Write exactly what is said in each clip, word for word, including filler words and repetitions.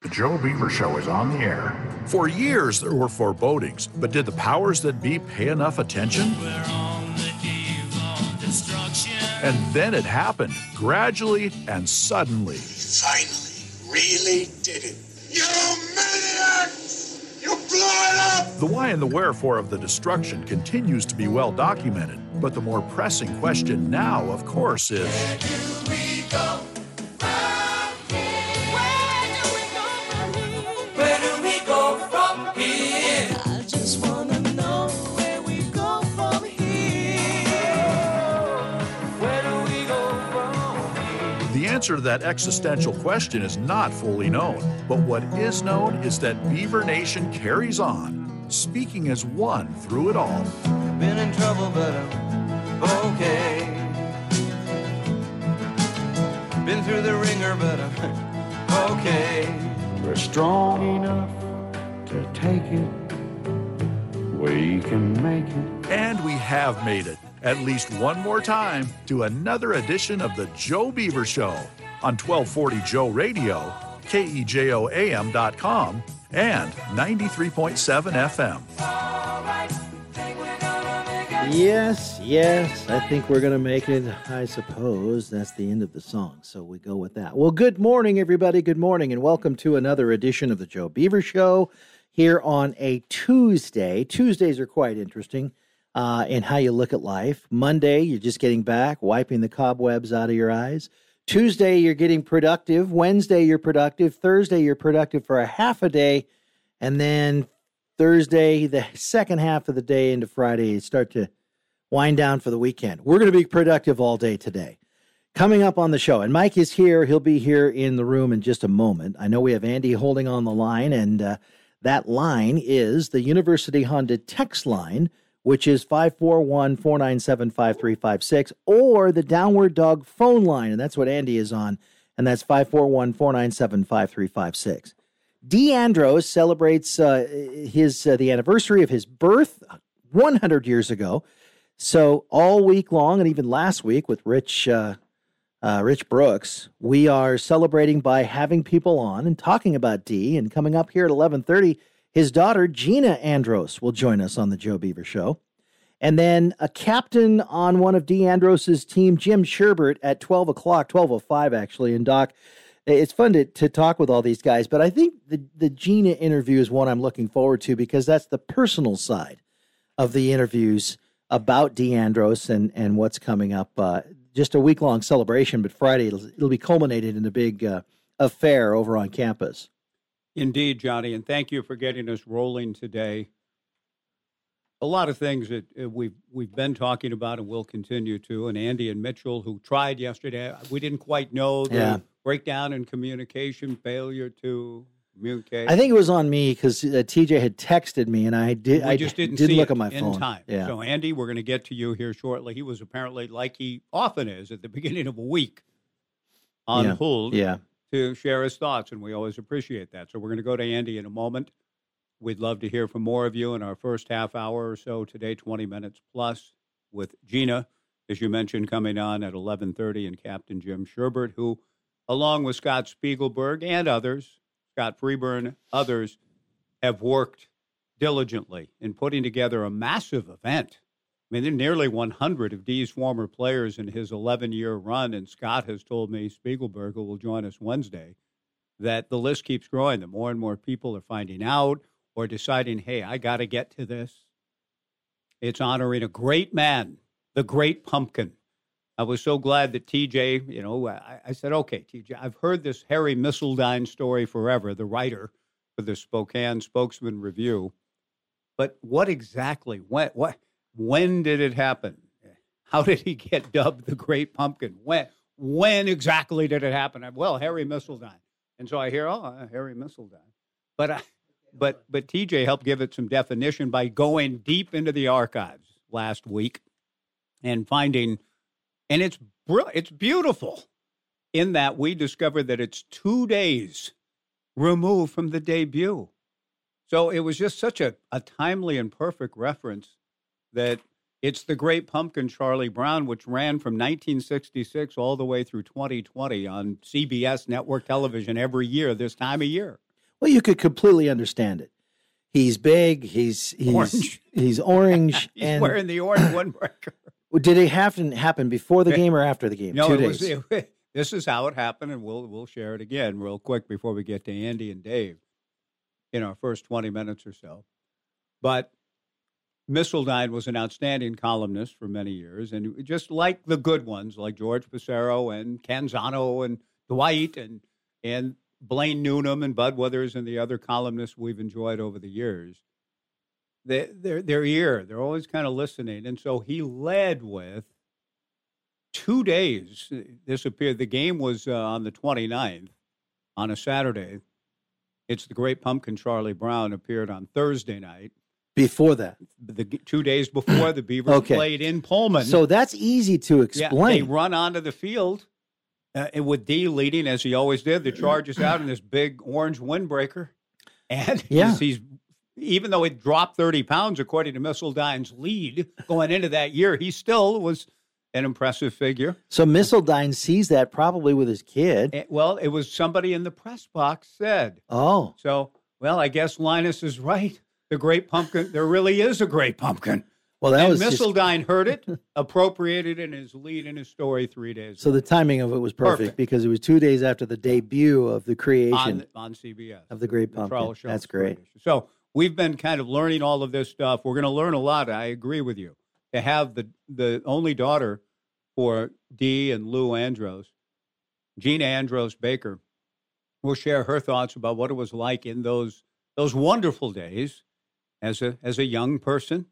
The Joe Beaver Show is on the air. For years, there were forebodings, but did the powers that be pay enough attention? We're on the eve of destruction. And then it happened, gradually and suddenly. Finally, really did it. You maniacs! You blew it up! The why and the wherefore of the destruction continues to be well documented, but the more pressing question now, of course, is... Where do we go? The answer to that existential question is not fully known, but what is known is that Beaver Nation carries on, speaking as one through it all. Been in trouble, but I'm okay. Been through the ringer, but I'm okay. We're strong enough to take it. We can make it. And we have made it, at least one more time, to another edition of the Joe Beaver Show on twelve forty Joe Radio, K E J O A M dot com, and ninety-three point seven F M. Yes, yes, I think we're going to make it, I suppose. That's the end of the song, so we go with that. Well, good morning, everybody. Good morning, and welcome to another edition of the Joe Beaver Show here on a Tuesday. Tuesdays are quite interesting. Uh, and how you look at life. Monday, you're just getting back, wiping the cobwebs out of your eyes. Tuesday, you're getting productive. Wednesday, you're productive. Thursday, you're productive for a half a day. And then Thursday, the second half of the day into Friday, you start to wind down for the weekend. We're going to be productive all day today. Coming up on the show, and Mike is here. He'll be here in the room in just a moment. I know we have Andy holding on the line, and uh, that line is the University Honda text line, which is five four one, four nine seven, five three five six, or the Downward Dog phone line, and that's what Andy is on, and that's five four one, four nine seven, five three five six. Dee Andros celebrates uh, his uh, the anniversary of his birth one hundred years ago, so all week long, and even last week with Rich, uh, uh, Rich Brooks, we are celebrating by having people on and talking about Dee, and coming up here at eleven thirty, his daughter, Gina Andros, will join us on the Joe Beaver Show. And then a captain on one of Dee Andros's team, Jim Sherbert, at twelve o'clock, twelve oh five actually. And Doc, it's fun to, to talk with all these guys, but I think the, the Gina interview is one I'm looking forward to because that's the personal side of the interviews about Dee Andros and, and what's coming up. Uh, just a week-long celebration, but Friday it'll, it'll be culminated in a big uh, affair over on campus. Indeed, Johnny, and thank you for getting us rolling today. A lot of things that uh, we've we've been talking about and will continue to, and Andy and Mitchell, who tried yesterday, we didn't quite know the yeah. breakdown in communication, failure to communicate. I think it was on me because uh, T J had texted me, and I did. We I just didn't did see look it at my in phone. time. Yeah. So, Andy, we're going to get to you here shortly. He was apparently, like he often is, at the beginning of a week on yeah. hold. Yeah. To share his thoughts, and we always appreciate that. So we're going to go to Andy in a moment. We'd love to hear from more of you in our first half hour or so today, twenty minutes plus, with Gina, as you mentioned, coming on at eleven thirty, and Captain Jim Sherbert, who, along with Scott Spiegelberg and others, Scott Freeburn, others, have worked diligently in putting together a massive event. I mean, there are nearly one hundred of Dee's former players in his eleven-year run, and Scott has told me, Spiegelberg, who will join us Wednesday, that the list keeps growing. The more and more people are finding out or deciding, hey, I got to get to this. It's honoring a great man, the Great Pumpkin. I was so glad that T J, you know, I, I said, okay, T J, I've heard this Harry Missildine story forever, the writer for the Spokane Spokesman Review. But what exactly, when, what, when did it happen? How did he get dubbed the Great Pumpkin? When, when exactly did it happen? Well, Harry Missildine. And so I hear, oh, Harry Missildine. But I, But but T J helped give it some definition by going deep into the archives last week and finding, and it's br- it's beautiful in that we discovered that it's two days removed from the debut. So it was just such a, a timely and perfect reference that it's the Great Pumpkin, Charlie Brown, which ran from nineteen sixty-six all the way through twenty twenty on C B S network television every year this time of year. Well, you could completely understand it. He's big. He's he's Orange. he's orange. He's and wearing the orange windbreaker. did it happen happen before the game or after the game? No, Two it days. was, it, this is how it happened, and we'll we'll share it again real quick before we get to Andy and Dave in our first twenty minutes or so. But Missildine was an outstanding columnist for many years, and just like the good ones, like George Passero and Canzano and Dwight and and Blaine Newnham and Bud Withers and the other columnists we've enjoyed over the years, they, they're, their ear, they're always kind of listening. And so he led with two days. This appeared, the game was uh, on the twenty-ninth on a Saturday. It's the Great Pumpkin. Charlie Brown appeared on Thursday night. Before that. The two days before, the Beavers Okay. played in Pullman. So that's easy to Yeah, explain. they run onto the field uh, and with D leading, as he always did. The Chargers out in this big orange windbreaker. And Yeah. he's, he's even though it dropped thirty pounds, according to Missildine's lead going into that year, he still was an impressive figure. So Missildine sees that probably with his kid. And, well, it was somebody in the press box said. Oh. So, well, I guess Linus is right. The Great Pumpkin, there really is a Great Pumpkin. Well, that and was just- Missildine heard it, appropriated in his lead in his story three days So the timing of it was perfect, Perfect. because it was two days after the debut of the creation on, on C B S. of the Great The Pumpkin. Charles Schultz That's great. edition. So we've been kind of learning all of this stuff. We're going to learn a lot. I agree with you. To have the, the only daughter for Dee and Lou Andros, Gina Andros Baker, will share her thoughts about what it was like in those those wonderful days as a as a young person,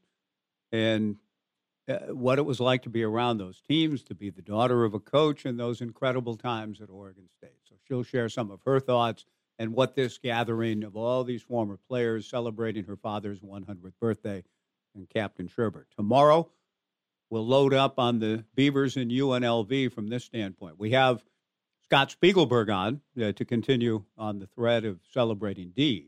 and uh, what it was like to be around those teams, to be the daughter of a coach in those incredible times at Oregon State. So she'll share some of her thoughts and what this gathering of all these former players celebrating her father's one hundredth birthday and Captain Sherbert. Tomorrow, we'll load up on the Beavers and U N L V from this standpoint. We have Scott Spiegelberg on uh, to continue on the thread of celebrating D.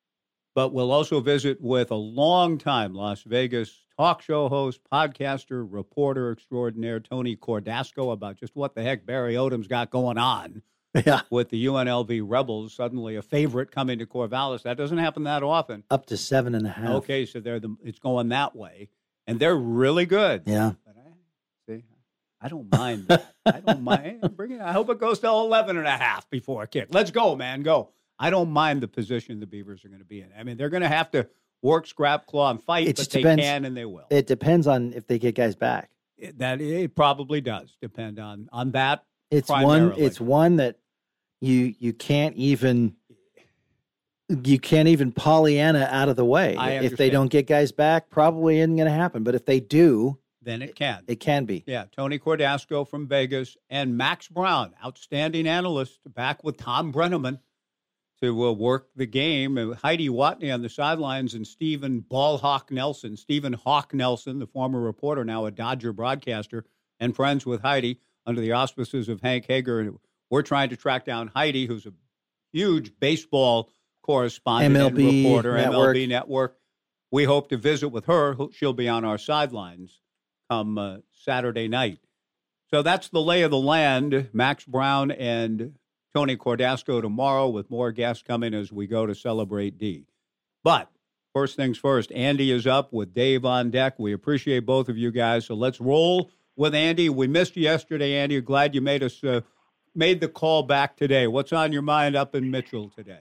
But we'll also visit with a longtime Las Vegas talk show host, podcaster, reporter extraordinaire, Tony Cordasco, about just what the heck Barry Odom's got going on Yeah. with the U N L V Rebels, suddenly a favorite coming to Corvallis. That doesn't happen that often. Up to seven and a half. Okay, so they're the, it's going that way. And they're really good. Yeah. But I, see, I don't mind that. I don't mind. Bring it. I hope it goes to eleven and a half before a kick. Let's go, man. Go. I don't mind the position the Beavers are going to be in. I mean, they're going to have to work, scrap, claw, and fight, It but just they depends- can and they will. It depends on if they get guys back. It, that it probably does depend on on that. It's one. primarily. It's one that you you can't even you can't even Pollyanna out of the way. I If they understand. don't get guys back, probably isn't going to happen. But if they do, Then it can. it can be. Yeah, Tony Cordasco from Vegas and Max Brown, outstanding analyst, back with Tom Brenneman to uh, work the game. And Heidi Watney on the sidelines and Stephen Ballhawk Nelson. Stephen Hawk Nelson, the former reporter, now a Dodger broadcaster, and friends with Heidi under the auspices of Hank Hager. And we're trying to track down Heidi, who's a huge baseball correspondent M L B and reporter, network. M L B Network. We hope to visit with her. She'll be on our sidelines come uh, Saturday night. So that's the lay of the land. Max Brown and Tony Cordasco tomorrow, with more guests coming as we go to celebrate D. But first things first, Andy is up with Dave on deck. We appreciate both of you guys. So let's roll with Andy. We missed you yesterday, Andy. Glad you made us uh, made the call back today. What's on your mind up in Mitchell today?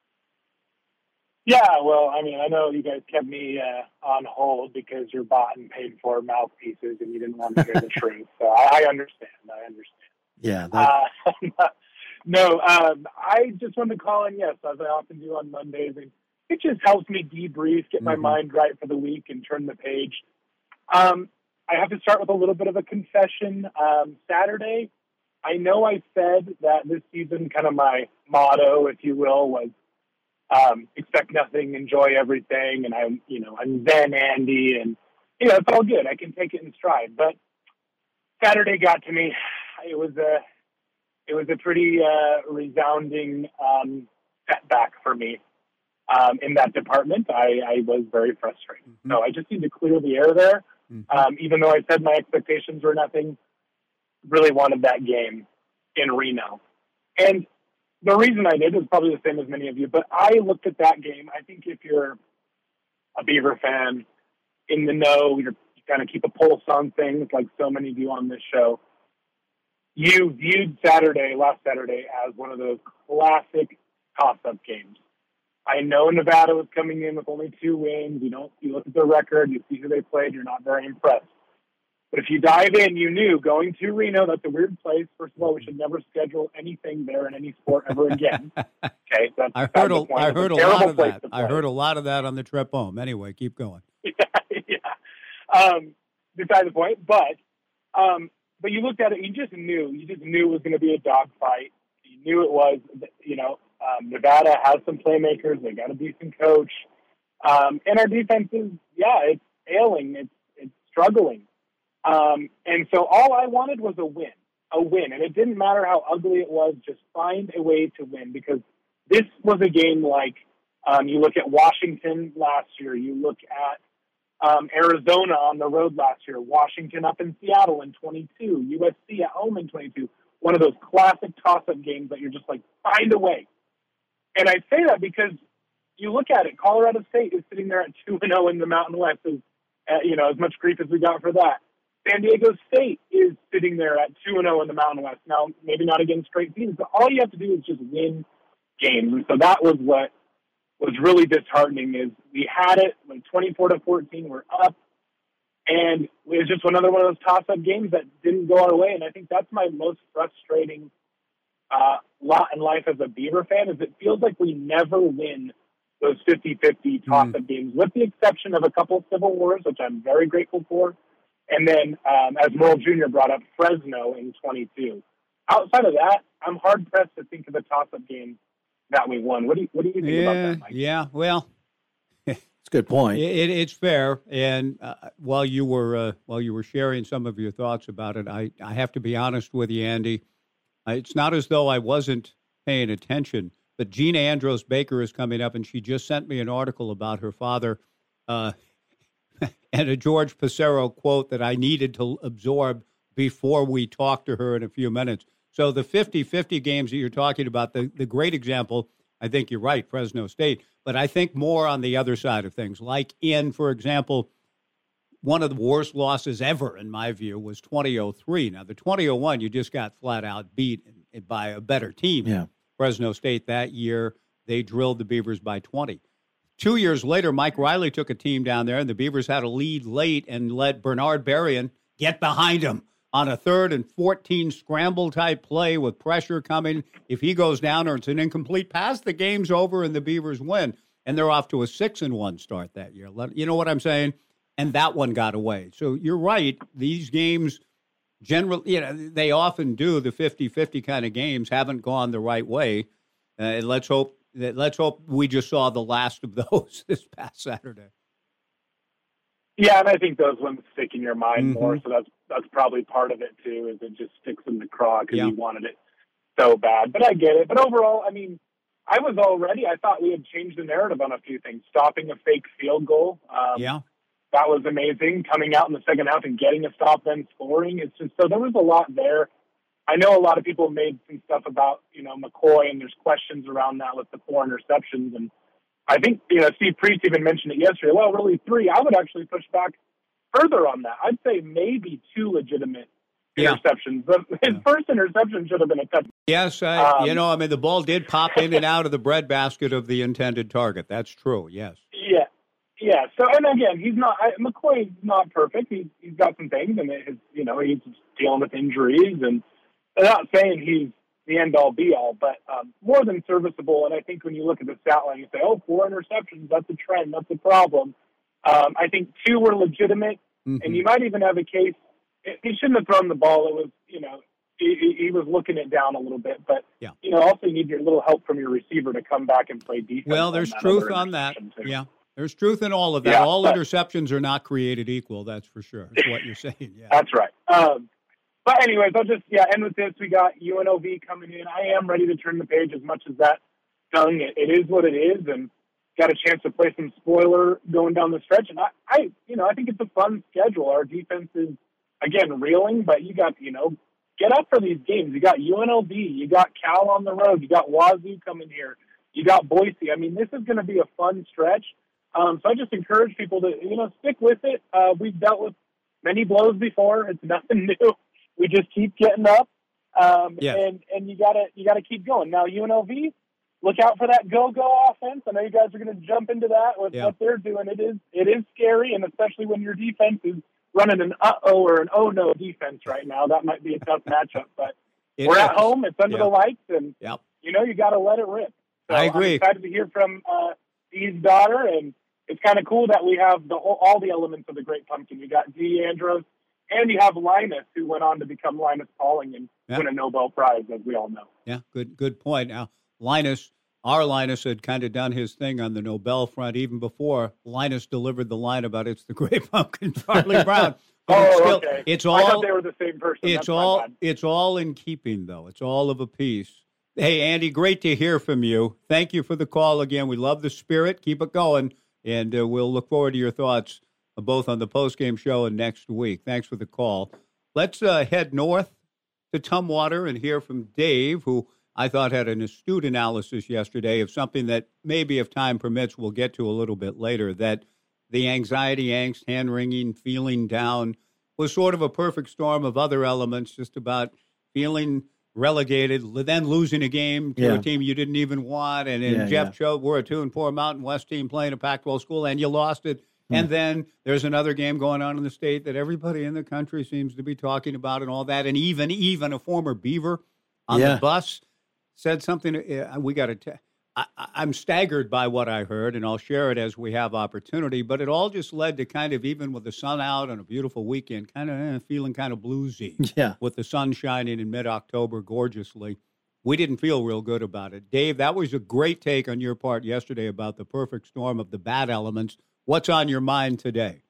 Yeah, well, I mean, I know you guys kept me uh, on hold because you're bought and paid for mouthpieces and you didn't want to hear the truth. So I, I understand. I understand. Yeah. That, Uh, no, um, I just wanted to call in, yes, as I often do on Mondays. And it just helps me debrief, get my Mhm. mind right for the week, and turn the page. Um, I have to start with a little bit of a confession. Um, Saturday, I know I said that this season, kind of my motto, if you will, was um, expect nothing, enjoy everything, and I'm, you know, I'm Zen Andy, and you know, it's all good. I can take it in stride. But Saturday got to me. It was a, it was a pretty uh, resounding um, setback for me um, in that department. I, I was very frustrated. Mm-hmm. So I just need to clear the air there. Mm-hmm. Um, even though I said my expectations were nothing, really wanted that game in Reno. And the reason I did is probably the same as many of you, but I looked at that game. I think if you're a Beaver fan, in the know, you're, you kind of keep a pulse on things like so many do on this show. You viewed Saturday, last Saturday, as one of those classic toss-up games. I know Nevada was coming in with only two wins. You don't, you look at their record, you see who they played, you're not very impressed. But if you dive in, you knew going to Reno, that's a weird place. First of all, we should never schedule anything there in any sport ever again. Okay, that's, I heard that's a, I heard a, a lot of that. I heard a lot of that on the trip home. Anyway, keep going. yeah, yeah. Um, beside the point, but um, but you looked at it, you just knew, you just knew it was going to be a dogfight. You knew it was, you know, um, Nevada has some playmakers. They got a decent coach, um, and our defense is, yeah, it's ailing, it's it's struggling. Um, and so all I wanted was a win, a win. And it didn't matter how ugly it was, just find a way to win, because this was a game like, um, you look at Washington last year, you look at um, Arizona on the road last year, Washington up in Seattle in twenty-two, U S C at home in twenty-two, one of those classic toss-up games that you're just like, find a way. And I say that because you look at it, Colorado State is sitting there at two and oh in the Mountain West, as, uh, you know, as much grief as we got for that. San Diego State is sitting there at two and oh in the Mountain West. Now, maybe not against great teams, but all you have to do is just win games. And so that was what was really disheartening, is we had it, like twenty-four to fourteen, we're up, and it was just another one of those toss-up games that didn't go our way. And I think that's my most frustrating uh, lot in life as a Beaver fan, is it feels like we never win those fifty-fifty toss-up mm. games, with the exception of a couple of Civil Wars, which I'm very grateful for. And then, um, as Merle Junior brought up, Fresno in twenty-two. Outside of that, I'm hard-pressed to think of a toss-up game that we won. What do you, what do you think yeah, about that, Mike? Yeah, well, it's a good point. It, it, it's fair. And uh, while you were uh, while you were sharing some of your thoughts about it, I, I have to be honest with you, Andy. Uh, it's not as though I wasn't paying attention, but Gina Andros Baker is coming up, and she just sent me an article about her father. Uh, and a George Passero quote that I needed to absorb before we talk to her in a few minutes. So the fifty-fifty games that you're talking about, the, the great example, I think you're right, Fresno State, but I think more on the other side of things. Like in, for example, one of the worst losses ever, in my view, was twenty oh three. Now, the twenty oh one, you just got flat out beat by a better team. Yeah. Fresno State that year, they drilled the Beavers by twenty. Two years later, Mike Riley took a team down there, and the Beavers had a lead late and let Bernard Berrien get behind him on a third and fourteen scramble-type play with pressure coming. If he goes down or it's an incomplete pass, the game's over and the Beavers win. And they're off to a six and one start that year. You know what I'm saying? And that one got away. So you're right. These games generally, you know, they often do, the fifty-fifty kind of games haven't gone the right way. Uh, and let's hope Let's hope we just saw the last of those this past Saturday. Yeah, and I think those ones stick in your mind mm-hmm. more, so that's that's probably part of it, too, is it just sticks in the craw because yeah. you wanted it so bad. But I get it. But overall, I mean, I was already, I thought we had changed the narrative on a few things. Stopping a fake field goal. Um, yeah. That was amazing. Coming out in the second half and getting a stop, then scoring. It's just, so there was a lot there. I know a lot of people made some stuff about, you know, McCoy, and there's questions around that with the four interceptions. And I think, you know, Steve Priest even mentioned it yesterday. Well, really three. I would actually push back further on that. I'd say maybe two legitimate yeah. interceptions. But his yeah. first interception should have been a touchdown. Yes, I, um, you know, I mean, the ball did pop in and out of the breadbasket of the intended target. That's true, yes. Yeah. Yeah. So, and again, he's not, I, McCoy's not perfect. He's, he's got some things, and it, you know, he's dealing with injuries, and I'm not saying he's the end-all, be-all, but um, more than serviceable. And I think when you look at the stat line, you say, oh, four interceptions, that's a trend, that's a problem. Um, I think two were legitimate, mm-hmm. and you might even have a case. He shouldn't have thrown the ball. It was, you know, he, he was looking it down a little bit. But, yeah. you know, also you need your little help from your receiver to come back and play defense. Well, there's on truth on that. Too. Yeah. There's truth in all of that. Yeah, all but, interceptions are not created equal, that's for sure. That's what you're saying. Yeah. That's right. Um, But anyways, I'll just, yeah, end with this. We got U N L V coming in. I am ready to turn the page as much as that stung. It, it is what it is, and got a chance to play some spoiler going down the stretch. And I, I, you know, I think it's a fun schedule. Our defense is, again, reeling, but you got, you know, get up for these games. You got U N L V, you got Cal on the road, you got Wazoo coming here, you got Boise. I mean, this is going to be a fun stretch. Um, so I just encourage people to, you know, stick with it. Uh, we've dealt with many blows before. It's nothing new. We just keep getting up, um, yes. and and you gotta you gotta keep going. Now U N L V, look out for that go-go offense. I know you guys are going to jump into that with yeah. what they're doing. It is it is scary, and especially when your defense is running an uh-oh or an oh-no defense right now. That might be a tough matchup, but it we're is. at home. It's under yeah. the lights, and, yep. you know, you got to let it rip. So I agree. I'm excited to hear from uh, Dee's daughter, and it's kind of cool that we have the whole, all the elements of the Great Pumpkin. You got Dee Andros, and you have Linus, who went on to become Linus Pauling and yeah. win a Nobel Prize, as we all know. Yeah, good good point. Now, Linus, our Linus had kind of done his thing on the Nobel front even before Linus delivered the line about it's the Great Pumpkin, Charlie Brown. But oh, it's still, okay. It's I all, thought they were the same person. It's That's all it's all in keeping, though. It's all of a piece. Hey, Andy, great to hear from you. Thank you for the call again. We love the spirit. Keep it going, and uh, we'll look forward to your thoughts uh, both on the postgame show and next week. Thanks for the call. Let's uh, head north to Tumwater and hear from Dave, who I thought had an astute analysis yesterday of something that maybe, if time permits, we'll get to a little bit later, that the anxiety, angst, hand-wringing, feeling down was sort of a perfect storm of other elements, just about feeling relegated, then losing a game to yeah. a team you didn't even want, and, and yeah, Jeff yeah. Choate, we're a two and four Mountain West team playing a Pac twelve school, and you lost it. Hmm. And then there's another game going on in the state that everybody in the country seems to be talking about and all that, and even even a former Beaver on yeah. the bus said something. Uh, we got to. T- I, I'm staggered by what I heard, and I'll share it as we have opportunity. But it all just led to kind of, even with the sun out on a beautiful weekend, kind of eh, feeling kind of bluesy. Yeah. With the sun shining in mid-October gorgeously, we didn't feel real good about it. Dave, that was a great take on your part yesterday about the perfect storm of the bad elements. What's on your mind today?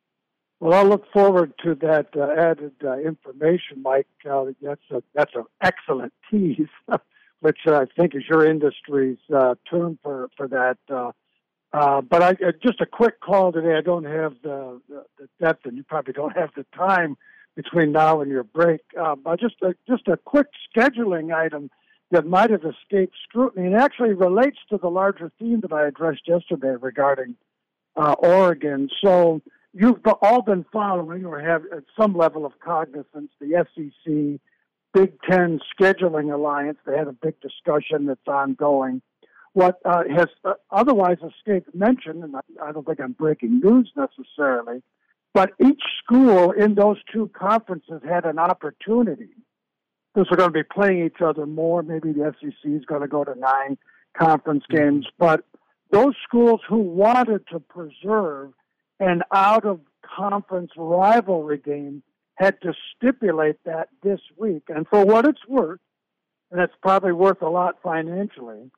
Well, I look forward to that uh, added uh, information, Mike. Uh, that's a, that's an excellent tease. Which uh, I think is your industry's uh, term for, for that. Uh, uh, but I, uh, just a quick call today. I don't have the, the, the depth, and you probably don't have the time between now and your break. Uh, but just a, just a quick scheduling item that might have escaped scrutiny, and actually relates to the larger theme that I addressed yesterday regarding uh, Oregon. So you've all been following or have at some level of cognizance the S E C Big Ten Scheduling Alliance. They had a big discussion that's ongoing. What uh, has uh, otherwise escaped mention, and I, I don't think I'm breaking news necessarily, but each school in those two conferences had an opportunity. Because we're going to be playing each other more. Maybe the S E C is going to go to nine conference games. But those schools who wanted to preserve an out-of-conference rivalry game had to stipulate that this week. And for what it's worth, and it's probably worth a lot financially,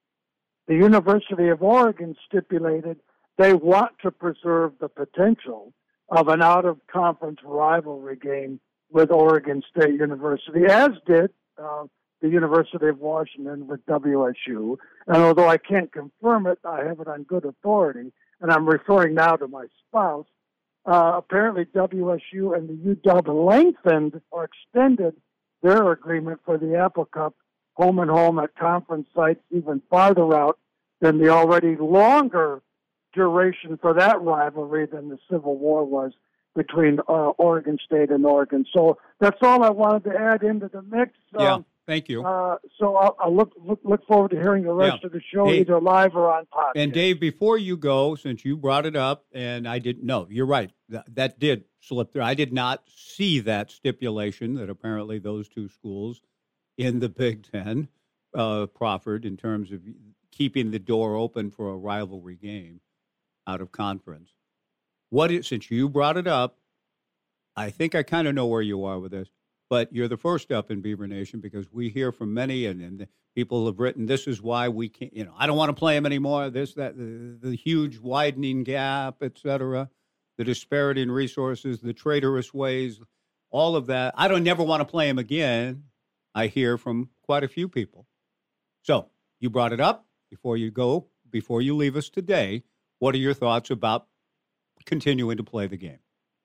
the University of Oregon stipulated they want to preserve the potential of an out-of-conference rivalry game with Oregon State University, as did uh, the University of Washington with W S U. And although I can't confirm it, I have it on good authority, and I'm referring now to my spouse. Uh, apparently, W S U and the U W lengthened or extended their agreement for the Apple Cup home and home at conference sites even farther out than the already longer duration for that rivalry than the Civil War was between uh, Oregon State and Oregon. So that's all I wanted to add into the mix. Yeah, um, thank you. Uh, so I'll, I'll look, look look forward to hearing the rest Yeah. of the show, Hey, either live or on podcast. And Dave, before you go, since you brought it up, and I didn't know, you're right, that, that did slip through. I did not see that stipulation that apparently those two schools in the Big Ten uh, proffered in terms of keeping the door open for a rivalry game out of conference. What is, since you brought it up, I think I kind of know where you are with this, but you're the first up in Beaver Nation because we hear from many, and, and people have written, this is why we can't, you know, I don't want to play them anymore, this, that, the, the huge widening gap, et cetera, the disparity in resources, the traitorous ways, all of that. I don't never want to play them again, I hear from quite a few people. So you brought it up before you go, before you leave us today. What are your thoughts about continuing to play the game?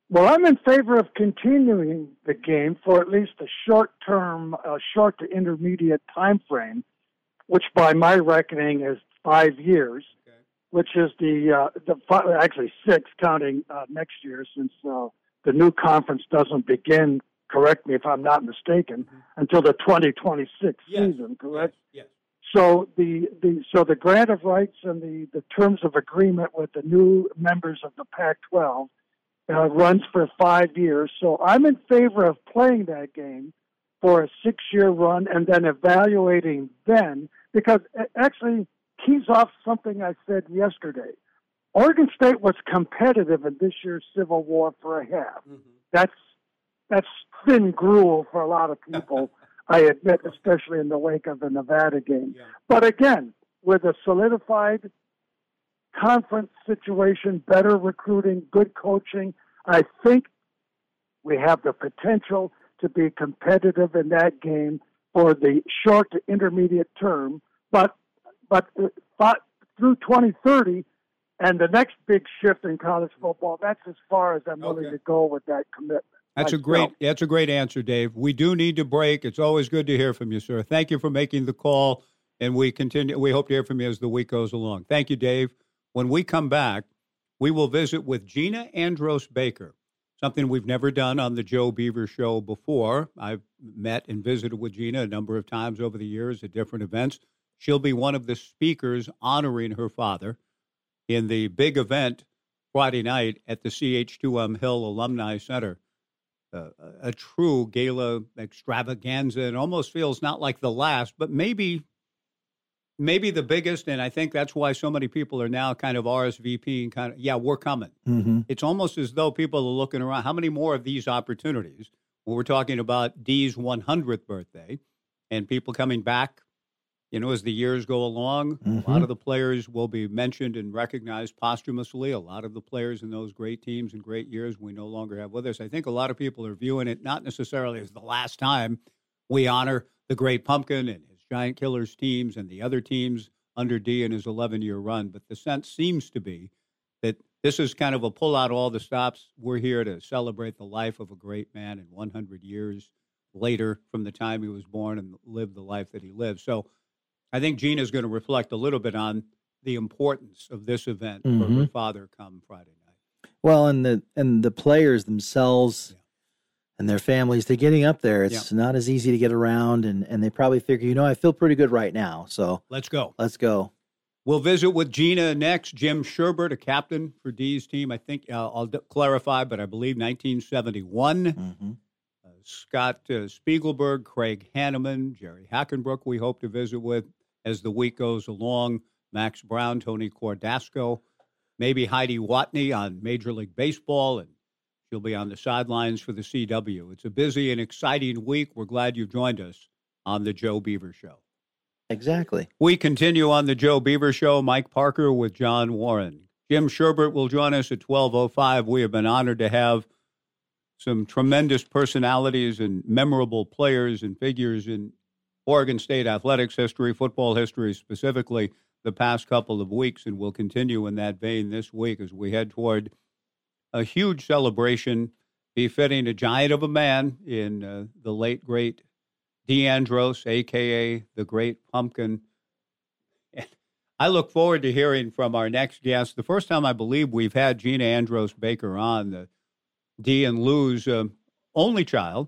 Well, I'm in favor of continuing the game for at least a short-term, uh, short to intermediate time frame, which by my reckoning is five years, okay. which is the, uh, the five, actually six, counting uh, next year, since uh, the new conference doesn't begin, correct me if I'm not mistaken, mm-hmm. until the twenty twenty-six yes. season, correct? Yes. yes. So the, the so the grant of rights and the, the terms of agreement with the new members of the Pac twelve Uh, runs for five years. So I'm in favor of playing that game for a six-year run and then evaluating then, because it actually keys off something I said yesterday. Oregon State was competitive in this year's Civil War for a half. Mm-hmm. That's that's thin gruel for a lot of people, I admit, especially in the wake of the Nevada game. Yeah. But again, with a solidified conference situation, better recruiting, good coaching, I think we have the potential to be competitive in that game for the short to intermediate term. But but, but through twenty thirty and the next big shift in college football, that's as far as I'm willing okay. to go with that commitment. That's myself. a great that's a great answer, Dave. We do need to break. It's always good to hear from you, sir. Thank you for making the call, and we continue. We hope to hear from you as the week goes along. Thank you, Dave. When we come back, we will visit with Gina Andros Baker, something we've never done on the Joe Beaver Show before. I've met and visited with Gina a number of times over the years at different events. She'll be one of the speakers honoring her father in the big event Friday night at the C H two M Hill Alumni Center. Uh, a, a true gala extravaganza. It almost feels not like the last, but maybe maybe the biggest, and I think that's why so many people are now kind of R S V P and kind of, yeah, we're coming. Mm-hmm. It's almost as though people are looking around. How many more of these opportunities? When we're talking about Dee's one hundredth birthday and people coming back, you know, as the years go along, mm-hmm. a lot of the players will be mentioned and recognized posthumously. A lot of the players in those great teams and great years we no longer have with us. I think a lot of people are viewing it not necessarily as the last time we honor the Great Pumpkin and Giant Killers teams and the other teams under Dee in his eleven-year run. But the sense seems to be that this is kind of a pull out all the stops. We're here to celebrate the life of a great man and one hundred years later from the time he was born and lived the life that he lived. So I think Gina's going to reflect a little bit on the importance of this event mm-hmm. for her father come Friday night. Well, and the and the players themselves... Yeah. And their families, they're getting up there. It's yeah. not as easy to get around, and, and they probably figure, you know, I feel pretty good right now. So let's go. Let's go. We'll visit with Gina next. Jim Sherbert, a captain for Dee's team. I think uh, I'll d- clarify, but I believe nineteen seventy-one. Mm-hmm. Uh, Scott uh, Spiegelberg, Craig Hanneman, Jerry Hackenbrook we hope to visit with as the week goes along. Max Brown, Tony Cordasco, maybe Heidi Watney on Major League Baseball, and she'll be on the sidelines for the C W. It's a busy and exciting week. We're glad you've joined us on the Joe Beaver Show. Exactly. We continue on the Joe Beaver Show. Mike Parker with John Warren. Jim Sherbert will join us at twelve oh five. We have been honored to have some tremendous personalities and memorable players and figures in Oregon State athletics history, football history specifically, the past couple of weeks, and we'll continue in that vein this week as we head toward a huge celebration befitting a giant of a man in uh, the late, great Dee Andros, a k a the Great Pumpkin. And I look forward to hearing from our next guest. The first time I believe we've had Gina Andros Baker on, the Dee and Lou's uh, only child,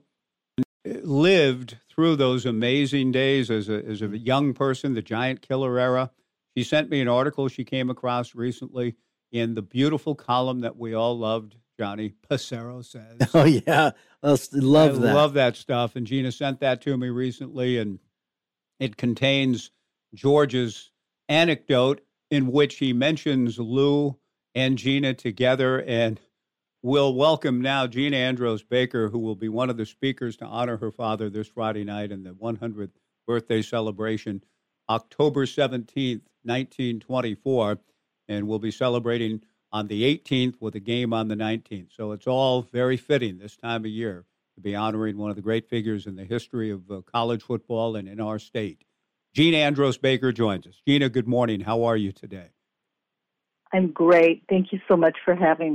lived through those amazing days as a, as a young person, the Giant Killer era. She sent me an article she came across recently in the beautiful column that we all loved, Johnny Passero says. Oh, yeah. I love I that. love that stuff. And Gina sent that to me recently, and it contains George's anecdote in which he mentions Lou and Gina together. And we'll welcome now Gina Andros Baker, who will be one of the speakers to honor her father this Friday night in the one hundredth birthday celebration, October seventeenth, nineteen twenty-four. And we'll be celebrating on the eighteenth with a game on the nineteenth. So it's all very fitting this time of year to be honoring one of the great figures in the history of uh, college football and in our state. Gina Andros Baker joins us. Gina, good morning. How are you today? I'm great. Thank you so much for having me.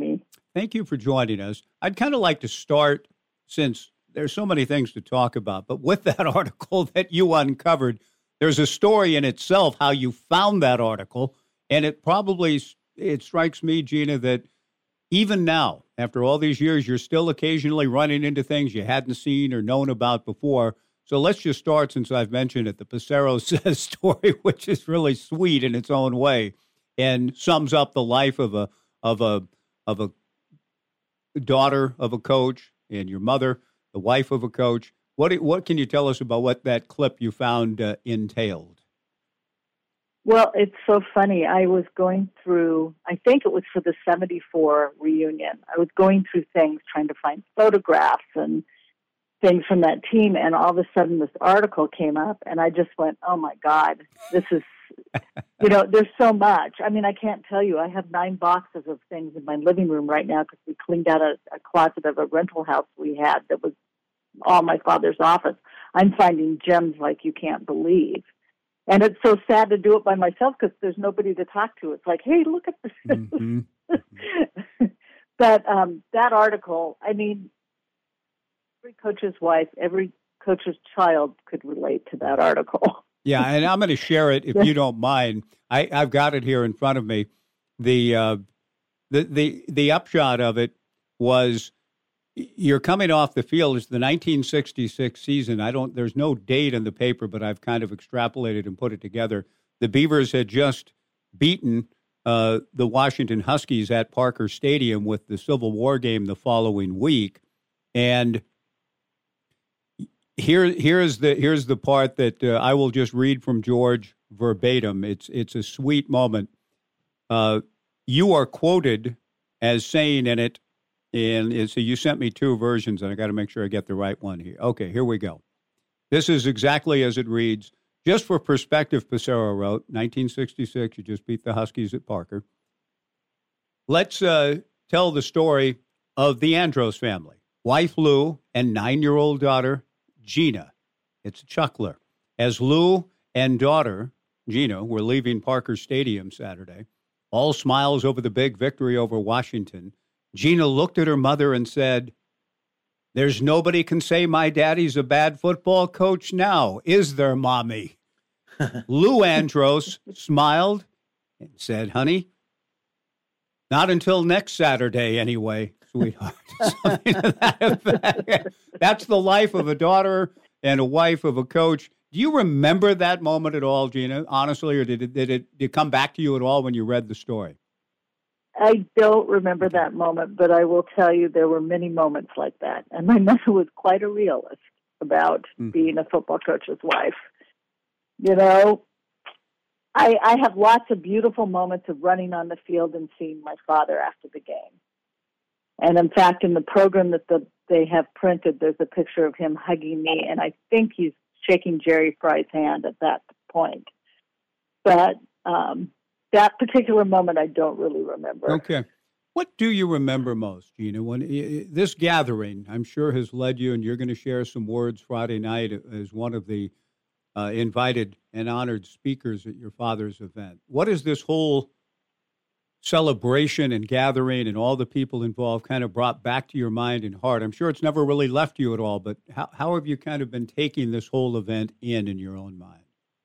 thank you for joining us. I'd kind of like to start, since there's so many things to talk about, but with that article that you uncovered, there's a story in itself how you found that article, and it probably, it strikes me, Gina, that even now, after all these years, you're still occasionally running into things you hadn't seen or known about before. So let's just start, since I've mentioned it, the Passero Says story, which is really sweet in its own way and sums up the life of a of a of a daughter of a coach and your mother, the wife of a coach. What what can you tell us about what that clip you found uh, entailed? Well, it's so funny. I was going through, I think it was for the seventy-four reunion. I was going through things, trying to find photographs and things from that team, and all of a sudden this article came up, and I just went, oh, my God, this is, you know, there's so much. I mean, I can't tell you. I have nine boxes of things in my living room right now because we cleaned out a, a closet of a rental house we had that was all my father's office. I'm finding gems like you can't believe. And it's so sad to do it by myself because there's nobody to talk to. It's like, hey, look at this. Mm-hmm. But um, that article, I mean, every coach's wife, every coach's child could relate to that article. Yeah, and I'm going to share it if you don't mind. I, I've got it here in front of me. The uh, the the the upshot of it was you're coming off the field. It's the nineteen sixty-six season. I don't. There's no date in the paper, but I've kind of extrapolated and put it together. The Beavers had just beaten uh, the Washington Huskies at Parker Stadium with the Civil War game the following week, and Here, here's the here's the part that uh, I will just read from George verbatim. It's it's a sweet moment. Uh, you are quoted as saying in it, and so you sent me two versions, and I got to make sure I get the right one here. Okay, here we go. This is exactly as it reads. Just for perspective, Passero wrote, nineteen sixty-six, you just beat the Huskies at Parker. Let's uh, tell the story of the Andros family. Wife Lou and nine-year-old daughter Gina. It's a chuckler. As Lou and daughter, Gina, were leaving Parker Stadium Saturday, all smiles over the big victory over Washington, Gina looked at her mother and said, "There's nobody can say my daddy's a bad football coach now, is there, Mommy?" Lou Andros smiled and said, "Honey, not until next Saturday anyway, sweetheart." Something to that effect. That's the life of a daughter and a wife of a coach. Do you remember that moment at all, Gina, honestly, or did it, did it, did it come back to you at all when you read the story? I don't remember that moment, but I will tell you there were many moments like that. And my mother was quite a realist about mm-hmm. being a football coach's wife. You know, I, I have lots of beautiful moments of running on the field and seeing my father after the game. And in fact, in the program that the, they have printed, there's a picture of him hugging me, and I think he's shaking Jerry Fry's hand at that point. But um, that particular moment, I don't really remember. Okay. What do you remember most, Gina? When uh, this gathering, I'm sure, has led you, and you're going to share some words Friday night as one of the uh, invited and honored speakers at your father's event. What is this whole celebration and gathering and all the people involved kind of brought back to your mind and heart? I'm sure it's never really left you at all, but how, how have you kind of been taking this whole event in in your own mind?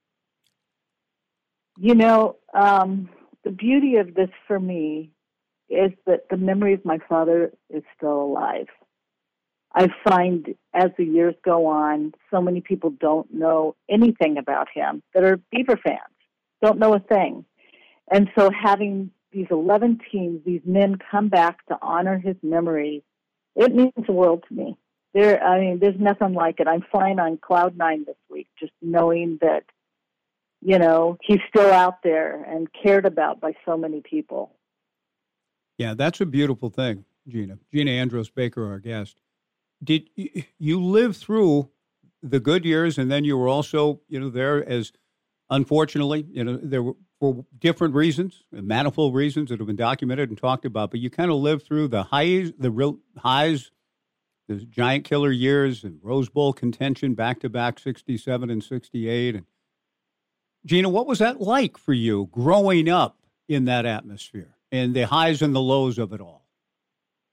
You know, um, the beauty of this for me is that the memory of my father is still alive. I find as the years go on, so many people don't know anything about him that are Beaver fans, don't know a thing. And so having these eleven teams, these men come back to honor his memory, it means the world to me. There, I mean, there's nothing like it. I'm flying on cloud nine this week, just knowing that, you know, he's still out there and cared about by so many people. Yeah, that's a beautiful thing, Gina. Gina Andros Baker, our guest. Did you, you live through the good years, and then you were also, you know, there as, unfortunately, you know, there were for different reasons, manifold reasons that have been documented and talked about, but you kind of lived through the highs, the real highs, the giant killer years and Rose Bowl contention back-to-back sixty-seven and sixty-eight. And Gina, what was that like for you growing up in that atmosphere and the highs and the lows of it all?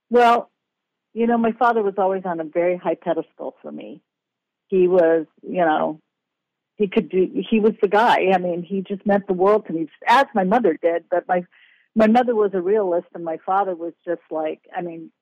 Well, you know, my father was always on a very high pedestal for me. He was, you know, he could do, he was the guy. I mean, he just meant the world to me, as my mother did. But my, my mother was a realist, and my father was just like, I mean,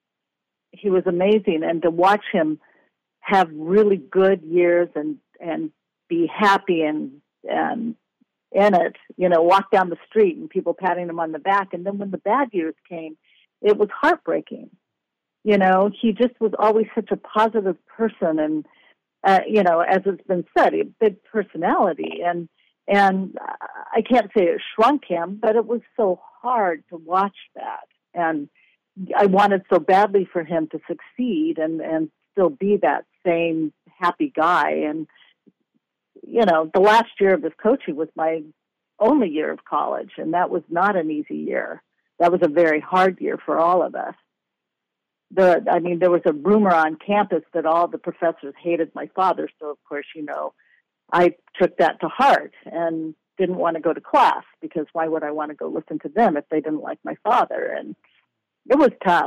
he was amazing. And to watch him have really good years and, and be happy and, and in it, you know, walk down the street and people patting him on the back. And then when the bad years came, it was heartbreaking. You know, he just was always such a positive person, and uh, you know, as it's been said, a big personality, and and I can't say it shrunk him, but it was so hard to watch that, and I wanted so badly for him to succeed and and still be that same happy guy. And you know, the last year of his coaching was my only year of college, and that was not an easy year. That was a very hard year for all of us. The, I mean, there was a rumor on campus that all the professors hated my father. So, of course, you know, I took that to heart and didn't want to go to class, because why would I want to go listen to them if they didn't like my father? And it was tough.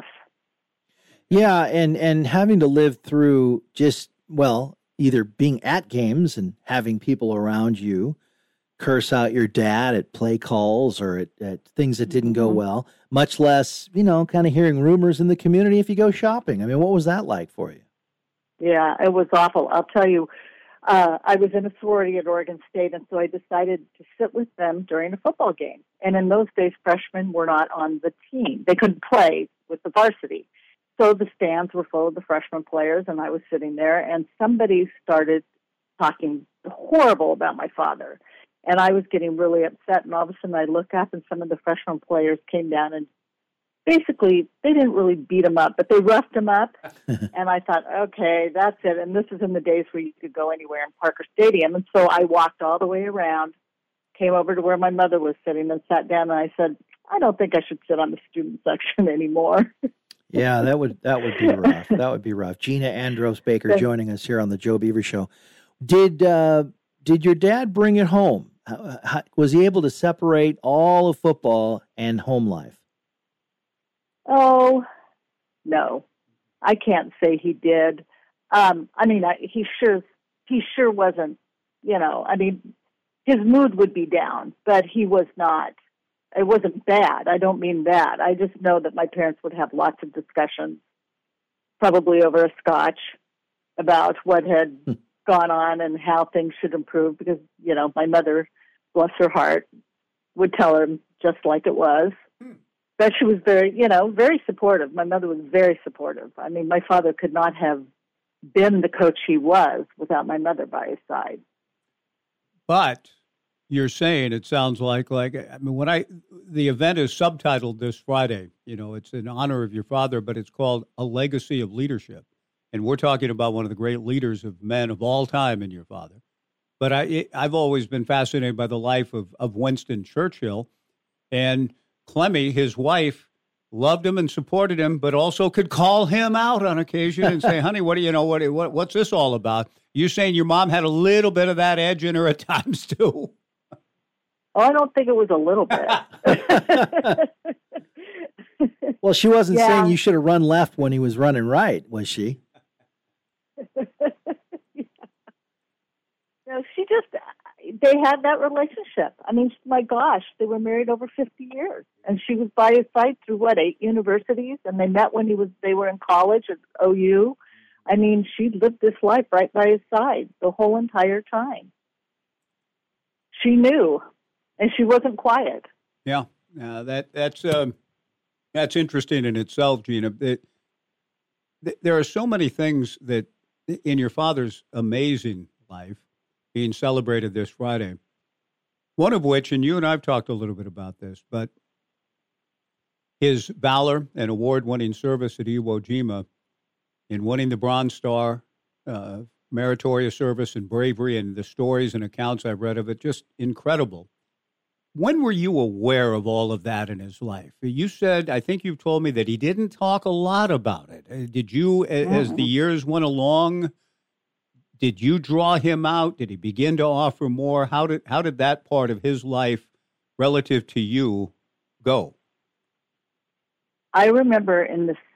Yeah, and, and having to live through just, well, either being at games and having people around you curse out your dad at play calls or at, at things that didn't go well, much less, you know, kind of hearing rumors in the community if you go shopping. I mean, what was that like for you? Yeah, it was awful. I'll tell you, uh, I was in a sorority at Oregon State, and so I decided to sit with them during a football game. And in those days, freshmen were not on the team. They couldn't play with the varsity. So the stands were full of the freshman players, and I was sitting there, and somebody started talking horrible about my father. And I was getting really upset, and all of a sudden I look up, and some of the freshman players came down, and basically they didn't really beat him up, but they roughed him up. And I thought, okay, that's it. And this is in the days where you could go anywhere in Parker Stadium. And so I walked all the way around, came over to where my mother was sitting, and sat down, and I said, I don't think I should sit on the student section anymore. Yeah, that would that would be rough. That would be rough. Gina Andros Baker joining us here on the Joe Beaver Show. Did uh, did your dad bring it home? How, how, was he able to separate all of football and home life? Oh, no, I can't say he did. Um, I mean, I, he sure he sure wasn't. You know, I mean, his mood would be down, but he was not. It wasn't bad. I don't mean that. I just know that my parents would have lots of discussions, probably over a scotch, about what had hmm. gone on and how things should improve, because, you know, my mother, bless her heart, would tell him just like it was. Hmm. But she was very, you know, very supportive. My mother was very supportive. I mean, my father could not have been the coach he was without my mother by his side. But you're saying, it sounds like, like, I mean, when I, the event is subtitled this Friday, you know, it's in honor of your father, but it's called A Legacy of Leadership. And we're talking about one of the great leaders of men of all time in your father. But I, I've always been fascinated by the life of, of Winston Churchill. And Clemmy, his wife, loved him and supported him, but also could call him out on occasion and say, honey, what do you know? What, what what's this all about? You saying your mom had a little bit of that edge in her at times, too? Oh, I don't think it was a little bit. Well, she wasn't yeah. saying you should have run left when he was running right, was she? No, she just, they had that relationship. I mean, my gosh, they were married over fifty years. And she was by his side through, what, eight universities? And they met when he was, they were in college at O U. I mean, she lived this life right by his side the whole entire time. She knew. And she wasn't quiet. Yeah, uh, that that's um, that's interesting in itself, Gina. It, th- there are so many things that in your father's amazing life being celebrated this Friday. One of which, and you and I've talked a little bit about this, but his valor and award-winning service at Iwo Jima in winning the Bronze Star, uh, meritorious service and bravery, and the stories and accounts I've read of it, just incredible. When were you aware of all of that in his life? You said, I think you've told me that he didn't talk a lot about it. Did you, mm-hmm. as the years went along, did you draw him out? Did he begin to offer more? How did how did that part of his life relative to you go? I remember in the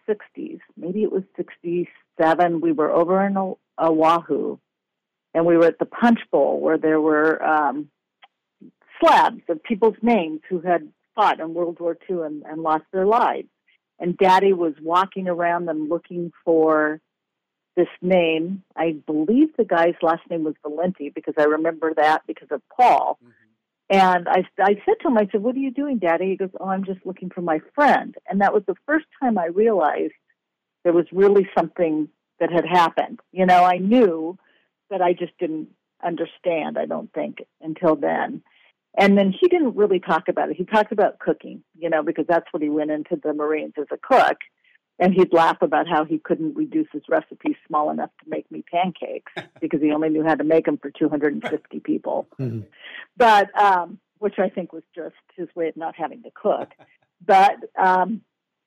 sixties, maybe it was sixty-seven. We were over in o- Oahu, and we were at the Punch Bowl where there were um, slabs of people's names who had fought in World War Two and, and lost their lives. And Daddy was walking around them looking for this name. I believe the guy's last name was Valenti because I remember that because of Paul. Mm-hmm. And I, I said to him, I said, "What are you doing, Daddy?" He goes, "Oh, I'm just looking for my friend." And that was the first time I realized there was really something that had happened. You know, I knew, but I just didn't understand, I don't think, until then. And then he didn't really talk about it. He talked about cooking, you know, because that's what he went into the Marines as a cook. And he'd laugh about how he couldn't reduce his recipes small enough to make me pancakes because he only knew how to make them for two hundred fifty people. Mm-hmm. But, um, which I think was just his way of not having to cook. But um,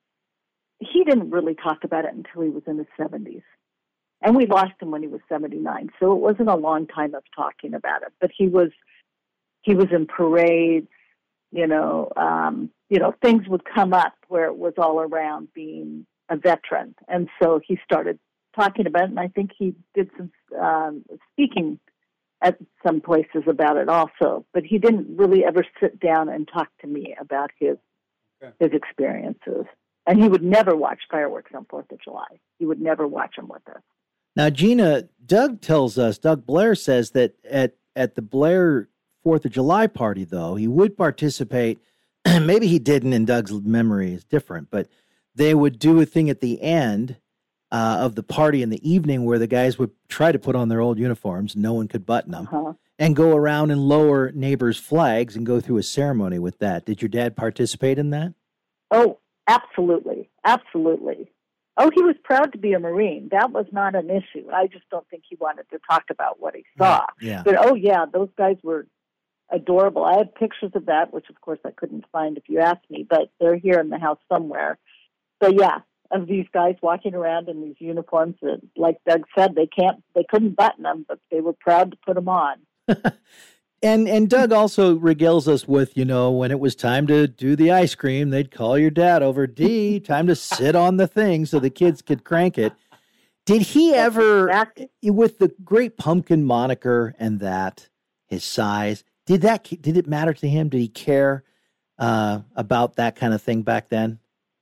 he didn't really talk about it until he was in his seventies. And we lost him when he was seventy-nine. So it wasn't a long time of talking about it. But he was, he was in parades, you know, um, you know, things would come up where it was all around being a veteran. And so he started talking about it, and I think he did some um, speaking at some places about it also. But he didn't really ever sit down and talk to me about his okay. his experiences. And he would never watch fireworks on fourth of July. He would never watch them with us. Now, Gina, Doug tells us, Doug Blair says that at, at the Blair fourth of July party, though, he would participate. Maybe he didn't, and Doug's memory is different, but they would do a thing at the end uh, of the party in the evening where the guys would try to put on their old uniforms. No one could button them. Uh-huh. And go around and lower neighbors' flags and go through a ceremony with that. Did your dad participate in that? Oh, absolutely. Absolutely. Oh, he was proud to be a Marine. That was not an issue. I just don't think he wanted to talk about what he saw. Yeah. But, oh, yeah, those guys were adorable. I have pictures of that, which, of course, I couldn't find if you asked me, but they're here in the house somewhere. So, yeah, of these guys walking around in these uniforms that, like Doug said, they can't, they couldn't button them, but they were proud to put them on. and and Doug also regales us with, you know, when it was time to do the ice cream, they'd call your dad over, D, time to sit on the thing so the kids could crank it. Did he ever, exactly. with the Great Pumpkin moniker and that, his size, did that did it matter to him? Did he care uh, about that kind of thing back then?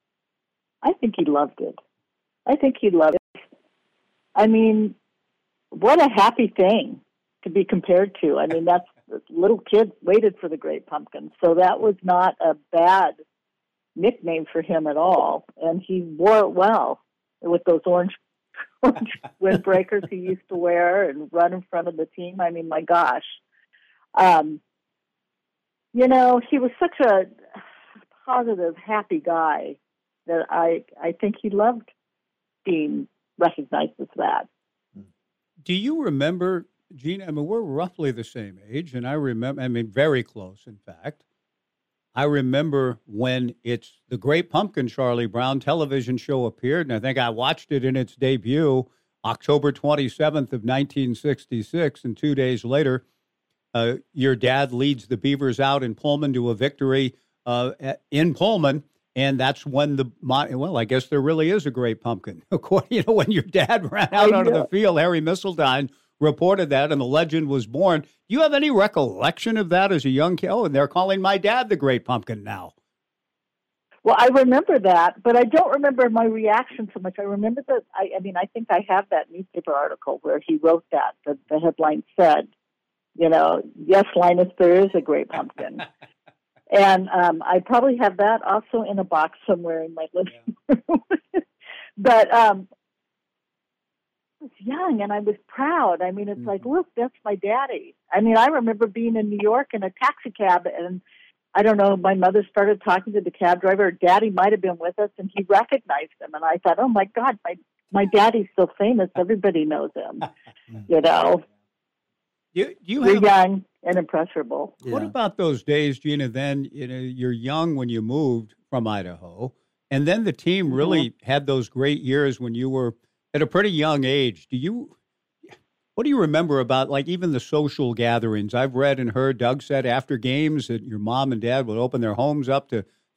I think he loved it. I think he loved it. I mean, what a happy thing to be compared to. I mean, that's little kids waited for the Great Pumpkin, so that was not a bad nickname for him at all. And he wore it well with those orange, orange windbreakers he used to wear and run in front of the team. I mean, my gosh. Um, you know, he was such a positive, happy guy that I I think he loved being recognized as that. Do you remember, Gina? I mean, we're roughly the same age, and I remember, I mean, very close, in fact. I remember when it's the Great Pumpkin Charlie Brown television show appeared, and I think I watched it in its debut October twenty-seventh of nineteen sixty-six, and two days later, uh, your dad leads the Beavers out in Pullman to a victory uh, in Pullman. And that's when the, well, I guess there really is a Great Pumpkin. You know, when your dad ran out onto the field, Harry Missildine reported that, and the legend was born. Do you have any recollection of that as a young kid? Oh, and they're calling my dad the Great Pumpkin now. Well, I remember that, but I don't remember my reaction so much. I remember that, I, I mean, I think I have that newspaper article where he wrote that. The, the headline said, you know, yes, Linus, there is a Great Pumpkin. And um, I probably have that also in a box somewhere in my living room. But um, I was young and I was proud. I mean, it's mm-hmm. like, look, that's my daddy. I mean, I remember being in New York in a taxi cab, and I don't know, my mother started talking to the cab driver. Daddy might have been with us, and he recognized him. And I thought, oh, my God, my, my daddy's so famous. Everybody knows him, you know. You, you We're have... young and impressionable. Yeah. What about those days, Gina? Then you know you're young when you moved from Idaho, and then the team really mm-hmm. had those great years when you were at a pretty young age. Do you? What do you remember about like even the social gatherings? I've read and heard Doug said after games that your mom and dad would open their homes up to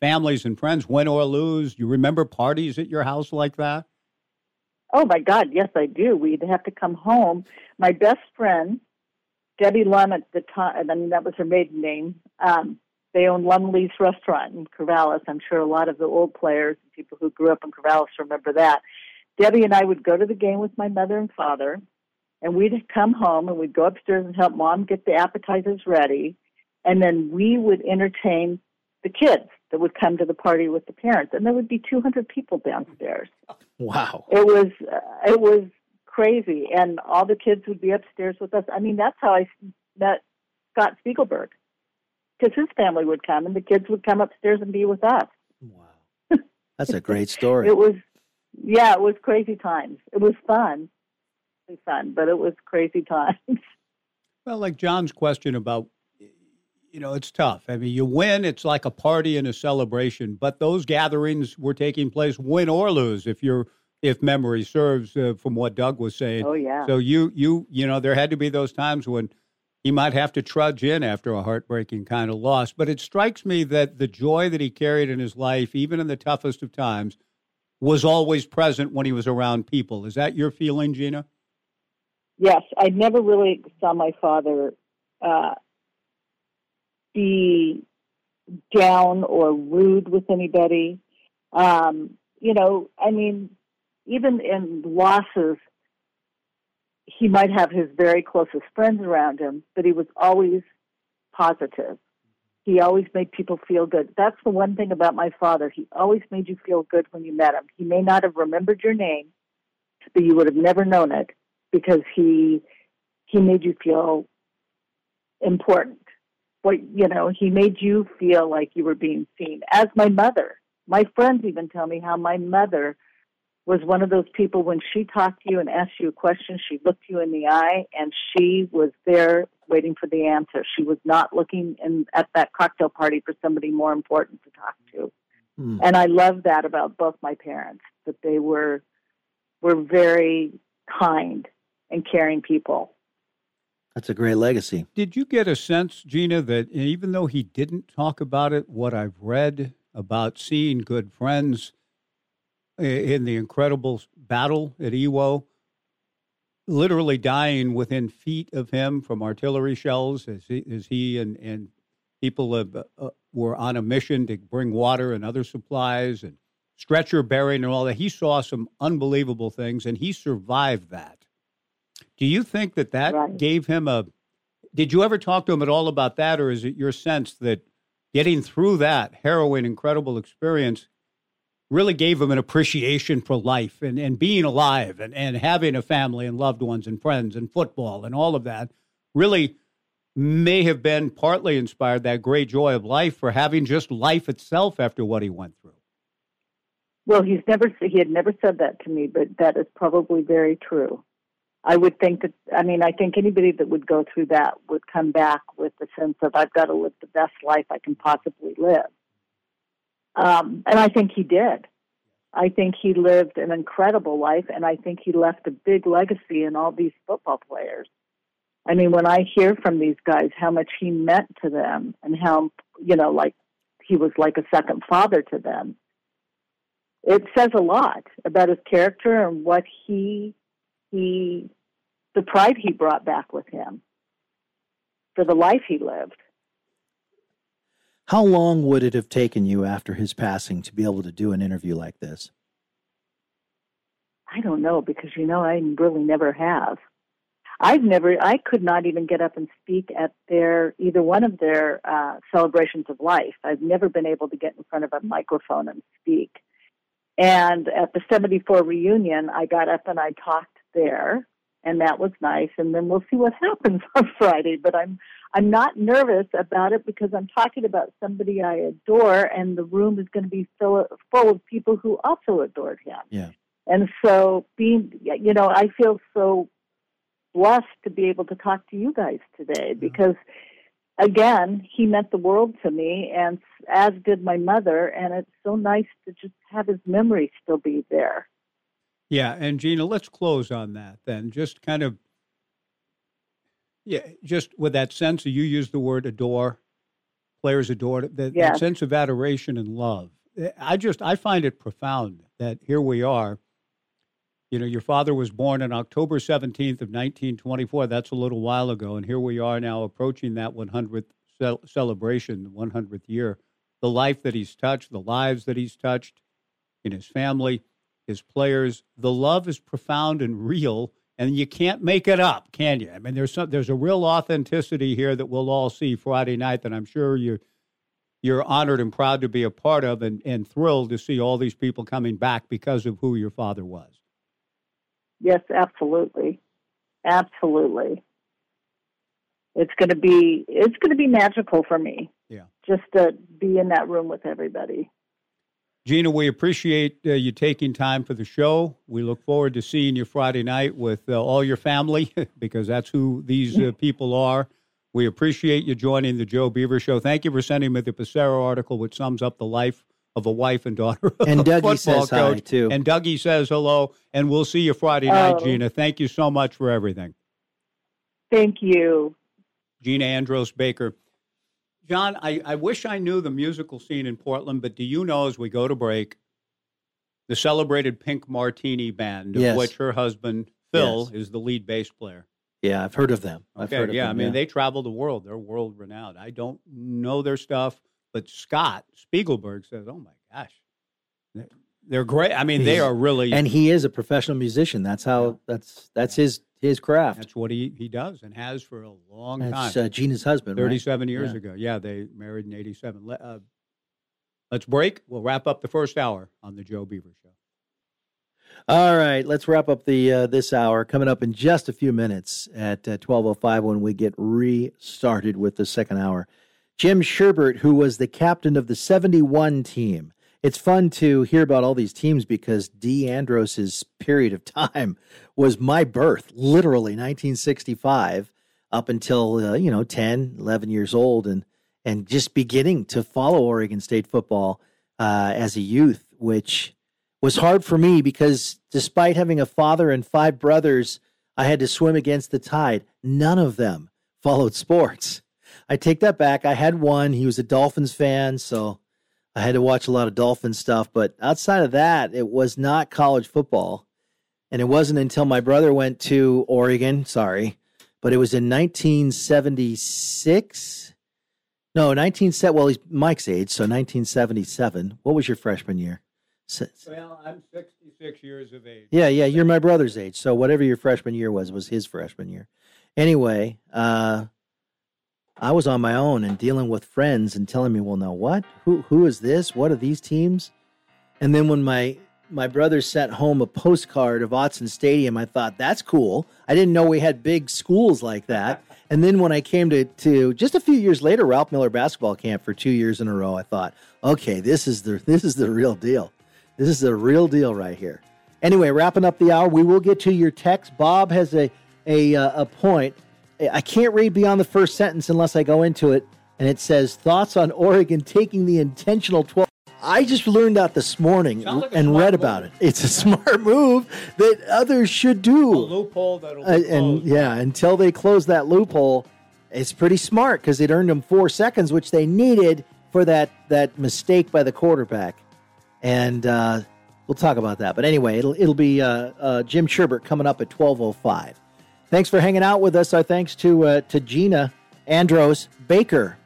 families and friends, win or lose. You remember parties at your house like that? Oh, my God, yes, I do. We'd have to come home. My best friend, Debbie Lum at the time, I mean, that was her maiden name. Um, they owned Lumley's Restaurant in Corvallis. I'm sure a lot of the old players and people who grew up in Corvallis remember that. Debbie and I would go to the game with my mother and father, and we'd come home and we'd go upstairs and help Mom get the appetizers ready, and then we would entertain the kids that would come to the party with the parents, and there would be two hundred people downstairs. Wow. It was uh, it was crazy, and all the kids would be upstairs with us. I mean, that's how I met Scott Spiegelberg, because his family would come, and the kids would come upstairs and be with us. Wow. That's a great story. It was, yeah, it was crazy times. It was fun. It was fun, but it was crazy times. Well, like John's question about, you know, it's tough. I mean, you win, it's like a party and a celebration, but those gatherings were taking place win or lose, if you're, if memory serves, uh, from what Doug was saying. Oh, yeah. So you, you, you know, there had to be those times when he might have to trudge in after a heartbreaking kind of loss. But it strikes me that the joy that he carried in his life, even in the toughest of times, was always present when he was around people. Is that your feeling, Gina? Yes, I never really saw my father uh, be down or rude with anybody. Um, you know, I mean, even in losses, he might have his very closest friends around him, but he was always positive. He always made people feel good. That's the one thing about my father. He always made you feel good when you met him. He may not have remembered your name, but you would have never known it because he he made you feel important. But, you know, he made you feel like you were being seen. As my mother, my friends even tell me how my mother was one of those people when she talked to you and asked you a question, she looked you in the eye and she was there waiting for the answer. She was not looking in, at that cocktail party for somebody more important to talk to. Hmm. And I love that about both my parents, that they were were very kind and caring people. That's a great legacy. Did you get a sense, Gina, that even though he didn't talk about it, what I've read about seeing good friends in the incredible battle at Iwo, literally dying within feet of him from artillery shells as he, as he and, and people have, uh, were on a mission to bring water and other supplies and stretcher bearing and all that. He saw some unbelievable things, and he survived that. Do you think that that right. gave him a – did you ever talk to him at all about that, or is it your sense that getting through that harrowing, incredible experience really gave him an appreciation for life and, and being alive and, and having a family and loved ones and friends and football and all of that really may have been partly inspired that great joy of life for having just life itself after what he went through? Well, he's never he had never said that to me, but that is probably very true. I would think that, I mean, I think anybody that would go through that would come back with the sense of, I've got to live the best life I can possibly live. Um, and I think he did. I think he lived an incredible life, and I think he left a big legacy in all these football players. I mean, when I hear from these guys how much he meant to them and how, you know, like he was like a second father to them, it says a lot about his character and what he, he, the pride he brought back with him for the life he lived. How long would it have taken you after his passing to be able to do an interview like this? I don't know, because, you know, I really never have. I've never, I could not even get up and speak at their, either one of their uh, celebrations of life. I've never been able to get in front of a microphone and speak. And at the seventy-four reunion, I got up and I talked there, and that was nice. And then we'll see what happens on Friday. But I'm I'm not nervous about it because I'm talking about somebody I adore, and the room is going to be full, full of people who also adored him. Yeah. And so being, you know, I feel so blessed to be able to talk to you guys today because, again, he meant the world to me, and as did my mother, and it's so nice to just have his memory still be there. Yeah, and Gina, let's close on that then. Just kind of, yeah, just with that sense, you used the word adore, Players adored it. That, Yes. that sense of adoration and love. I just, I find it profound that here we are. You know, your father was born on October seventeenth of nineteen twenty-four. That's a little while ago. And here we are now approaching that one hundredth ce- celebration, one hundredth year. The life that he's touched, the lives that he's touched in his family, his players. The love is profound and real, and you can't make it up, can you? I mean, there's some, there's a real authenticity here that we'll all see Friday night that I'm sure you're, you're honored and proud to be a part of, and, and thrilled to see all these people coming back because of who your father was. Yes, absolutely. Absolutely. It's going to be, it's going to be magical for me. Yeah. Just to be in that room with everybody. Gina, we appreciate uh, you taking time for the show. We look forward to seeing you Friday night with uh, all your family, because that's who these uh, people are. We appreciate you joining the Joe Beaver Show. Thank you for sending me the Passero article, which sums up the life of a wife and daughter of And a Dougie football says hi, coach. too. And Dougie says hello, and we'll see you Friday night, Oh. Gina. Thank you so much for everything. Thank you. Gina Andros Baker. John, I, I wish I knew the musical scene in Portland, but do you know, as we go to break, the celebrated Pink Martini Band, of Yes. which her husband, Phil, Yes. is the lead bass player? Yeah, I've heard of them. I've Okay, heard of yeah, them, I mean, they travel the world. They're world renowned. I don't know their stuff, but Scott Spiegelberg says, oh, my gosh, they're, they're great. I mean, they He's- are really. And he is a professional musician. That's how, that's that's his his craft. That's what he, he does and has for a long That's time. uh, Gina's husband, right? thirty-seven years Yeah. ago. Yeah, they married in eighty-seven. Let, uh, let's break. We'll wrap up the first hour on the Joe Beaver Show. All right, let's wrap up the uh, this hour. Coming up in just a few minutes at uh, twelve oh five when we get restarted with the second hour. Jim Sherbert, who was the captain of the seventy-one team. It's fun to hear about all these teams because Dee Andros's period of time was my birth, literally nineteen sixty-five, up until, uh, you know, ten, eleven years old, and and just beginning to follow Oregon State football uh, as a youth, which was hard for me because despite having a father and five brothers, I had to swim against the tide. None of them followed sports. I take that back. I had one. He was a Dolphins fan, so I had to watch a lot of Dolphins stuff. But outside of that, it was not college football. And it wasn't until my brother went to Oregon, sorry, but it was in nineteen seventy-six. No, nineteen seventy. Well, he's Mike's age, so nineteen seventy-seven. What was your freshman year? Se- Well, I'm sixty-six years of age. Yeah, yeah, you're my brother's age. So whatever your freshman year was, was his freshman year. Anyway, uh, I was on my own and dealing with friends and telling me, well, now what? Who who is this? What are these teams? And then when my my brother sent home a postcard of Autzen Stadium, I thought, that's cool. I didn't know we had big schools like that. And then when I came to, to just a few years later, Ralph Miller basketball camp for two years in a row, I thought, okay, this is the this is the real deal. This is the real deal right here. Anyway, wrapping up the hour, we will get to your text. Bob has a a uh, a point. I can't read beyond the first sentence unless I go into it, and it says, thoughts on Oregon taking the intentional twelve. I just learned that this morning Sounds like a and smart read move. about it. It's a smart move that others should do. A loophole that'll be Uh, and closed. yeah, until they close that loophole, it's pretty smart because it earned them four seconds, which they needed for that that mistake by the quarterback. And uh, we'll talk about that. But anyway, it'll it'll be uh, uh, Jim Sherbert coming up at twelve oh five. Thanks for hanging out with us. Our thanks to uh, to Gina Andros Baker.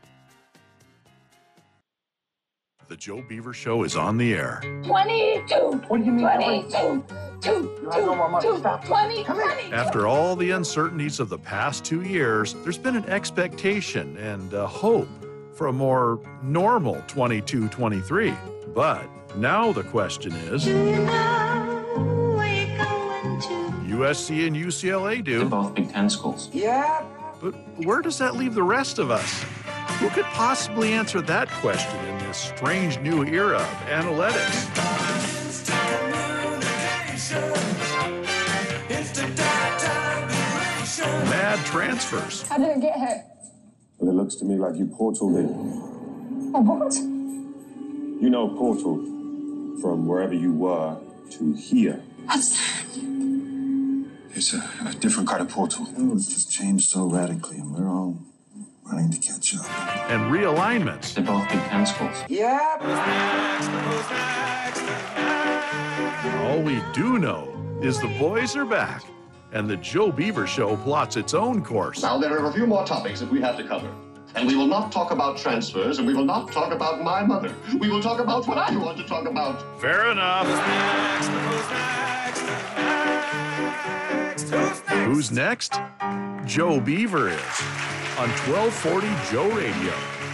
The Joe Beaver Show is on the air. twenty-two. What do you mean? twenty-two. Two, two, two, twenty, twenty. After all the uncertainties of the past two years, there's been an expectation and a hope for a more normal twenty-two twenty-three. But now the question is, U S C and U C L A do. They're both Big Ten schools. Yeah. But where does that leave the rest of us? Who could possibly answer that question in this strange new era of analytics? Mad transfers. How did it get hurt? Well, it looks to me like you portaled in. A what? You know, portal from wherever you were to here. What's that? It's a, a different kind of portal. It was just changed so radically, and we're all, we're playing to catch up. And realignments. They've both been cancelled. Yeah. All we do know is the boys are back, and the Joe Beaver Show plots its own course. Now, there are a few more topics that we have to cover. And we will not talk about transfers, and we will not talk about my mother. We will talk about what I want to talk about. Fair enough. Who's next? Joe Beaver is on twelve forty Joe Radio.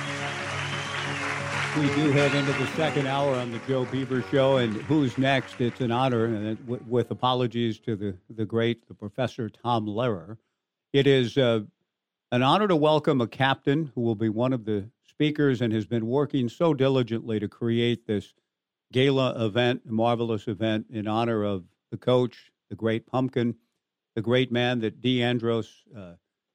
We do head into the second hour on the Joe Beaver Show, and who's next? It's an honor, and with, with apologies to the, the great, the Professor Tom Lehrer. It is uh, an honor to welcome a captain who will be one of the speakers and has been working so diligently to create this gala event, a marvelous event in honor of the coach, the great Pumpkin, the great man that Dee Andros uh,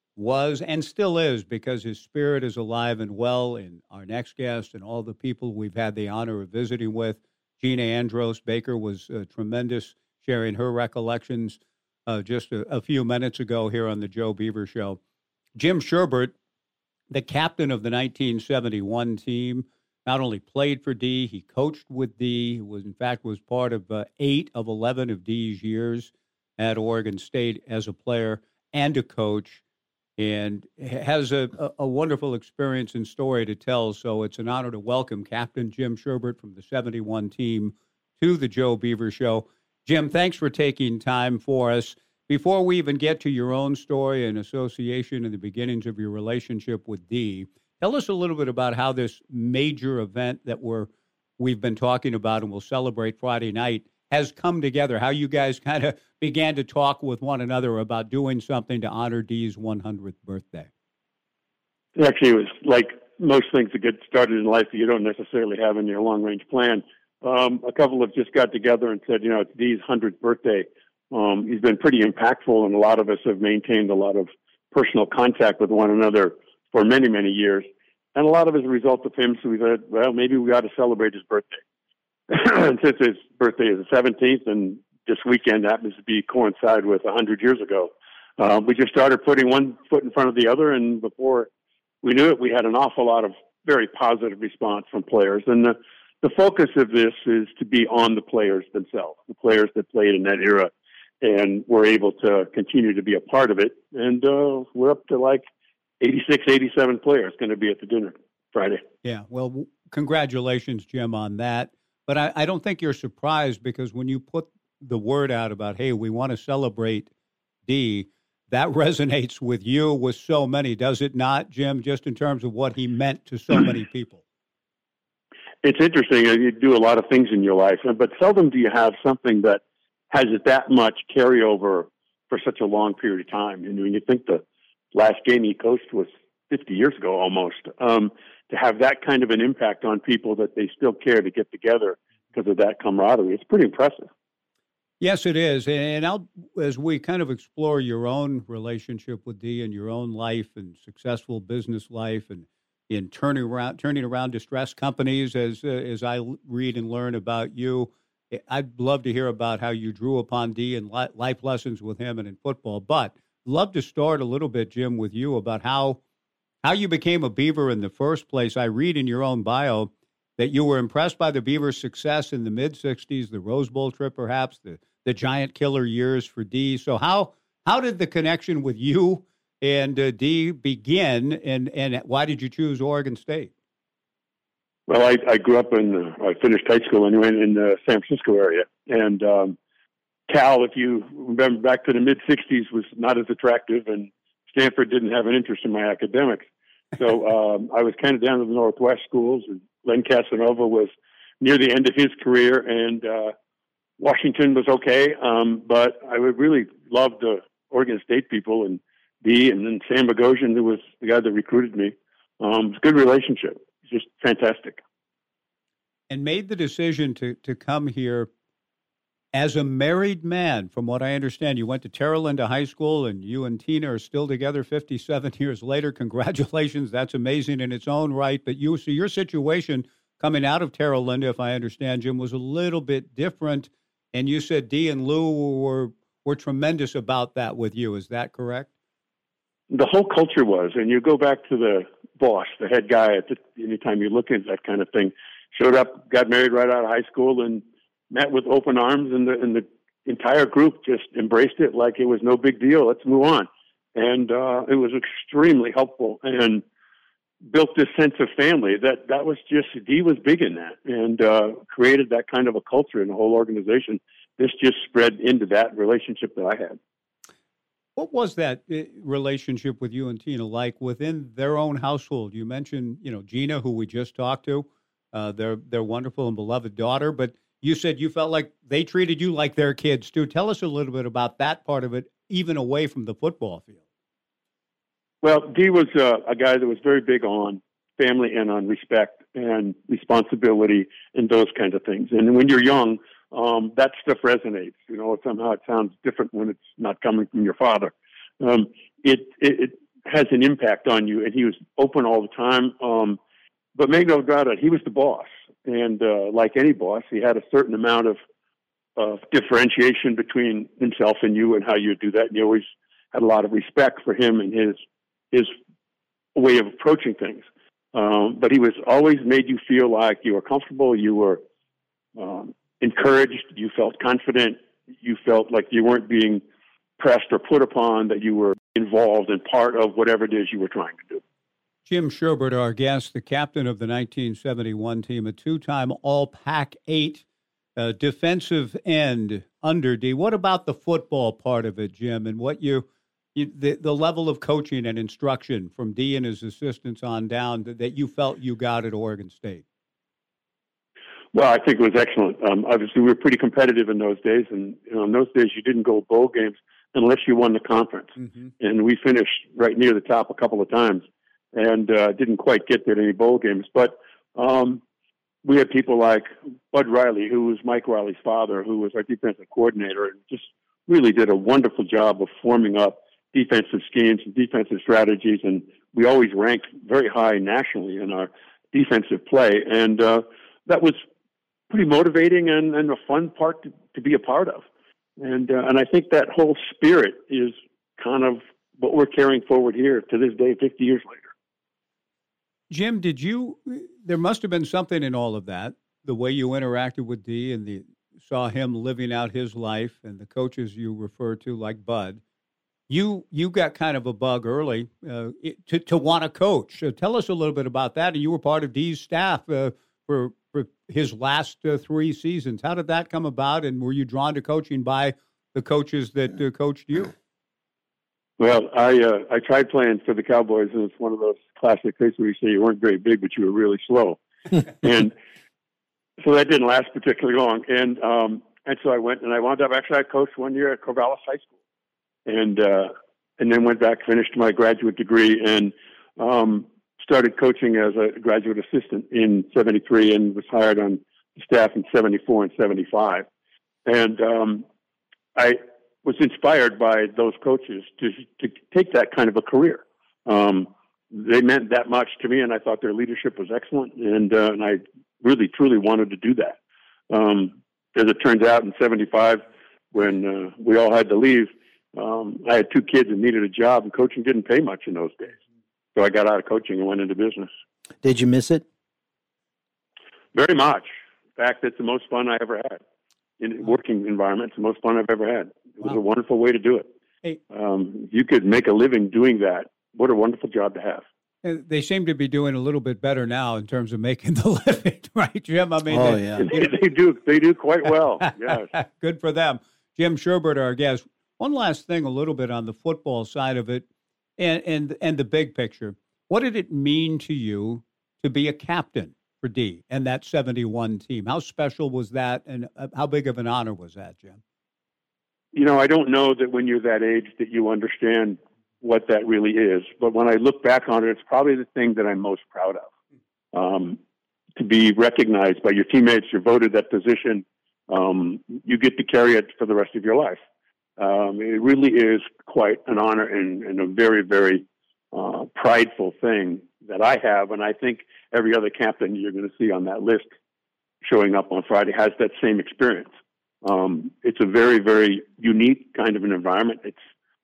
was and still is, because his spirit is alive and well in our next guest and all the people we've had the honor of visiting with. Gina Andros Baker was uh, tremendous, sharing her recollections uh, just a, a few minutes ago here on the Joe Beaver Show. Jim Sherbert, the captain of the nineteen seventy-one team, not only played for Dee, he coached with Dee, was in fact was part of uh, eight of eleven of Dee's years at Oregon State as a player and a coach, and has a, a, a wonderful experience and story to tell. So it's an honor to welcome Captain Jim Sherbert from the seventy-one team to the Joe Beaver Show. Jim, thanks for taking time for us. Before we even get to your own story and association and the beginnings of your relationship with Dee, tell us a little bit about how this major event that we're, we've been talking about and we'll celebrate Friday night has come together, how you guys kind of began to talk with one another about doing something to honor Dee's one hundredth birthday. Actually, it was like most things that get started in life that you don't necessarily have in your long-range plan. Um, a couple have just got together and said, you know, it's Dee's one hundredth birthday. Um, he's been pretty impactful, and a lot of us have maintained a lot of personal contact with one another for many, many years. And a lot of it is a result of him, so we said, well, maybe we got to celebrate his birthday. And since his birthday is the seventeenth, and this weekend happens to be coincide with one hundred years ago, uh, we just started putting one foot in front of the other, and before we knew it, we had an awful lot of very positive response from players. And the, the focus of this is to be on the players themselves, the players that played in that era, and we're able to continue to be a part of it. And uh, we're up to like eighty-six, eighty-seven players going to be at the dinner Friday. Yeah, well, congratulations, Jim, on that. But I, I don't think you're surprised, because when you put the word out about, hey, we want to celebrate Dee, that resonates with you, with so many, does it not, Jim, just in terms of what he meant to so many people? It's interesting. You do a lot of things in your life, but seldom do you have something that has that much carryover for such a long period of time. And when you think the last game he coached was fifty years ago almost, um, to have that kind of an impact on people that they still care to get together because of that camaraderie, it's pretty impressive. Yes, it is. And I'll, as we kind of explore your own relationship with Dee and your own life and successful business life and in turning around, turning around distressed companies, as, uh, as I read and learn about you, I'd love to hear about how you drew upon Dee and li- life lessons with him and in football. But love to start a little bit, Jim, with you about how how you became a Beaver in the first place. I read in your own bio that you were impressed by the Beavers' success in the mid-sixties, the Rose Bowl trip perhaps, the, the giant killer years for Dee. So how how did the connection with you and uh, Dee begin, and, and why did you choose Oregon State? Well, I, I grew up in, uh, I finished high school anyway in the San Francisco area. And um, Cal, if you remember back to the mid-sixties, was not as attractive, and Stanford didn't have an interest in my academics. So um, I was kind of down to the Northwest schools, and Len Casanova was near the end of his career, and uh, Washington was okay. Um, but I would really love the Oregon State people, and Dee, and then Sam Bogosian, who was the guy that recruited me. Um, it was a good relationship. Just fantastic. And made the decision to to come here as a married man. From what I understand, you went to Terra Linda High School, and you and Tina are still together fifty-seven years later. Congratulations. That's amazing in its own right. But you, so your situation coming out of Terra Linda, if I understand, Jim, was a little bit different. And you said Dee and Lou were were tremendous about that with you. Is that correct? The whole culture was, and you go back to the boss, the head guy at the, anytime you look at that kind of thing. Showed up, got married right out of high school, and met with open arms, and the, and the entire group just embraced it like it was no big deal. Let's move on. And uh, it was extremely helpful and built this sense of family that that was just, Dee was big in that, and uh, created that kind of a culture in the whole organization. This just spread into that relationship that I had. What was that relationship with you and Tina like within their own household? You mentioned, you know, Gina, who we just talked to, uh, their their wonderful and beloved daughter, but you said you felt like they treated you like their kids too. Tell us a little bit about that part of it, even away from the football field. Well, Dee was uh, a guy that was very big on family and on respect and responsibility and those kinds of things. And when you're young, um, that stuff resonates. You know, somehow it sounds different when it's not coming from your father. Um, it, it it has an impact on you, and he was open all the time. Um, but make no doubt, he was the boss. And uh, like any boss, he had a certain amount of, of differentiation between himself and you and how you do that. And you always had a lot of respect for him and his his way of approaching things. Um, but he was always made you feel like you were comfortable, you were um, encouraged, you felt confident, you felt like you weren't being pressed or put upon, that you were involved in part of whatever it is you were trying to do. Jim Sherbert, our guest, the captain of the nineteen seventy-one team, a two-time All-Pac eight uh, defensive end under Dee. What about the football part of it, Jim, and what you, you the, the level of coaching and instruction from Dee and his assistants on down that, that you felt you got at Oregon State? Well, I think it was excellent. Um, obviously, we were pretty competitive in those days, and you know, in those days you didn't go bowl games unless you won the conference. Mm-hmm. And we finished right near the top a couple of times. And uh, didn't quite get there to any bowl games. But um, we had people like Bud Riley, who was Mike Riley's father, who was our defensive coordinator, and just really did a wonderful job of forming up defensive schemes and defensive strategies. And we always ranked very high nationally in our defensive play. And uh, that was pretty motivating and, and a fun part to, to be a part of. And, uh, and I think that whole spirit is kind of what we're carrying forward here to this day, fifty years later. Jim, did you, there must have been something in all of that, the way you interacted with Dee and the, saw him living out his life and the coaches you refer to like Bud. You you got kind of a bug early uh, to, to want to coach. So tell us a little bit about that. And you were part of Dee's staff uh, for, for his last uh, three seasons. How did that come about? And were you drawn to coaching by the coaches that uh, coached you? Well, I uh, I tried playing for the Cowboys, and it's one of those classic things where you say you weren't very big, but you were really slow. And so that didn't last particularly long. And um, and so I went, and I wound up, actually I coached one year at Corvallis High School. And uh, and then went back, finished my graduate degree, and um, started coaching as a graduate assistant in seventy-three, and was hired on the staff in seventy-four and seventy-five. And um, I was inspired by those coaches to to take that kind of a career. Um, they meant that much to me, and I thought their leadership was excellent, and, uh, and I really, truly wanted to do that. Um, as it turns out, in seventy-five, when uh, we all had to leave, um, I had two kids and needed a job, and coaching didn't pay much in those days. So I got out of coaching and went into business. Did you miss it? Very much. In fact, it's the most fun I ever had. In working environment, it's the most fun I've ever had. It was wow. a wonderful way to do it. Hey. Um, if you could make a living doing that, what a wonderful job to have. They seem to be doing a little bit better now in terms of making the living, right, Jim? I mean, oh, they, yeah. they, they do. They do quite well. Yes. Good for them. Jim Sherbert, our guest. One last thing, a little bit on the football side of it, and and and the big picture. What did it mean to you to be a captain for Dee and that seventy-one team? How special was that, and how big of an honor was that, Jim? You know, I don't know that when you're that age that you understand what that really is. But when I look back on it, it's probably the thing that I'm most proud of. Um, to be recognized by your teammates, you're voted that position, um, you get to carry it for the rest of your life. Um, it really is quite an honor and, and a very, very uh, prideful thing that I have. And I think every other captain you're going to see on that list showing up on Friday has that same experience. Um, it's a very, very unique kind of an environment. It's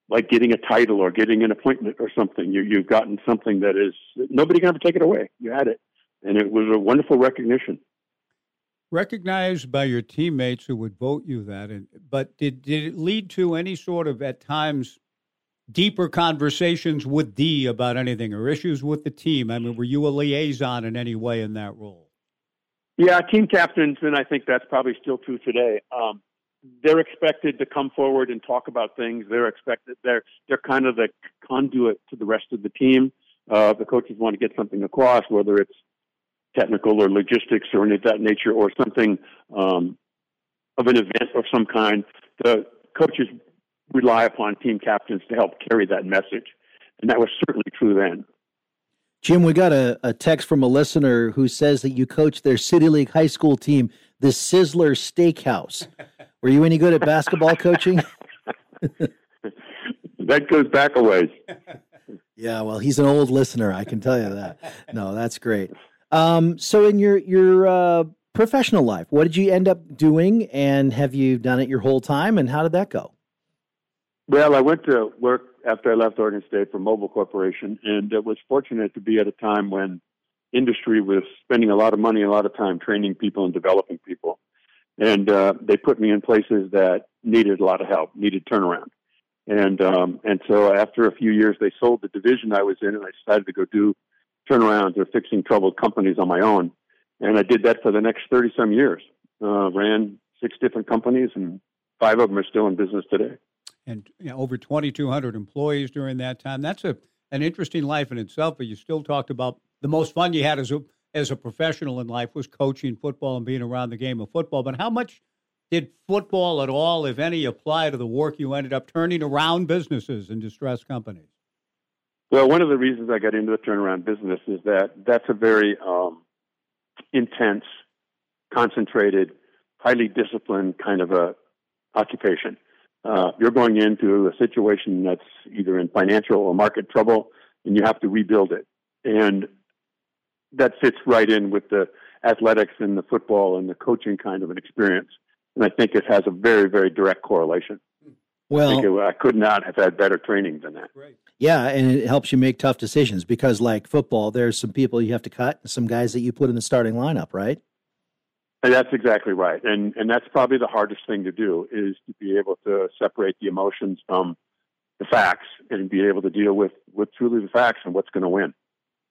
like getting a title or getting an appointment or something. You, you've gotten something that is, nobody can ever take it away. You had it. And it was a wonderful recognition. Recognized by your teammates who would vote you that, and, but did, did it lead to any sort of, at times, deeper conversations with Dee about anything or issues with the team? I mean, were you a liaison in any way in that role? Yeah, team captains, and I think that's probably still true today. Um, they're expected to come forward and talk about things. They're expected, they're, they're kind of the conduit to the rest of the team. Uh, the coaches want to get something across, whether it's technical or logistics or any of that nature, or something um, of an event of some kind. The coaches rely upon team captains to help carry that message. And that was certainly true then. Jim, we got a, a text from a listener who says that you coached their City League high school team, the Sizzler Steakhouse. Were you any good at basketball coaching? That goes back a ways. Yeah, well, he's an old listener, I can tell you that. No, that's great. Um, so in your, your uh, professional life, what did you end up doing, and have you done it your whole time, and how did that go? Well, I went to work after I left Oregon State for Mobil Corporation, and uh, was fortunate to be at a time when industry was spending a lot of money, a lot of time training people and developing people. And uh, they put me in places that needed a lot of help, needed turnaround. And um, and so after a few years, they sold the division I was in, and I decided to go do turnarounds or fixing troubled companies on my own. And I did that for the next thirty-some years. Uh, ran six different companies, and five of them are still in business today. And you know, over twenty-two hundred employees during that time. That's a an interesting life in itself, but you still talked about the most fun you had as a, as a professional in life was coaching football and being around the game of football. But how much did football at all, if any, apply to the work you ended up turning around businesses and distressed companies? Well, one of the reasons I got into the turnaround business is that that's a very um, intense, concentrated, highly disciplined kind of a occupation. Uh, you're going into a situation that's either in financial or market trouble, and you have to rebuild it. And that fits right in with the athletics and the football and the coaching kind of an experience. And I think it has a very, very direct correlation. Well, I, think it, I could not have had better training than that. Right. Yeah, and it helps you make tough decisions because, like football, there's some people you have to cut, some guys that you put in the starting lineup, right? And that's exactly right. And and that's probably the hardest thing to do, is to be able to separate the emotions from the facts and be able to deal with, with truly the facts and what's going to win.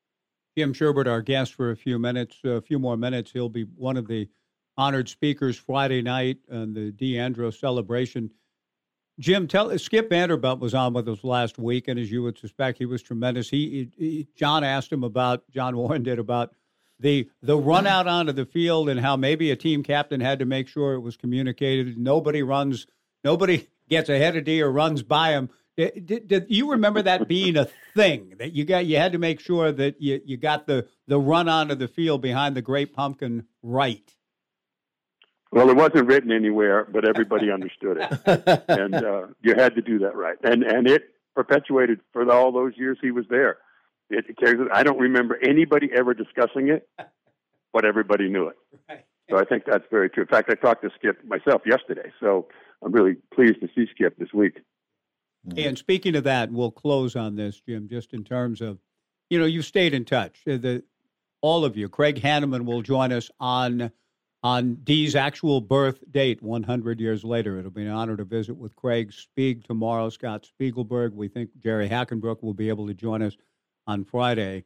Jim Sherbert, our guest for a few minutes, a few more minutes. He'll be one of the honored speakers Friday night on the Dee Andros celebration. Jim, tell Skip Vanderbilt was on with us last week, and as you would suspect, he was tremendous. He, he John asked him about, John Warren did, about the the run out onto the field and how maybe a team captain had to make sure it was communicated. Nobody runs, nobody gets ahead of Dee or runs by him. Did, did, did you remember that being a thing, that you got you had to make sure that you, you got the, the run onto the field behind the Great Pumpkin right? Well, it wasn't written anywhere, but everybody understood it, and uh, you had to do that right. And and it perpetuated for all those years he was there. It, it carries. I don't remember anybody ever discussing it, but everybody knew it. Right. So I think that's very true. In fact, I talked to Skip myself yesterday, so I'm really pleased to see Skip this week. And speaking of that, we'll close on this, Jim, just in terms of, you know, you stayed in touch. The all of you. Craig Hanneman will join us on. On Dee's actual birth date, one hundred years later. It'll be an honor to visit with Craig Spieg tomorrow, Scott Spiegelberg. We think Jerry Hackenbrook will be able to join us on Friday.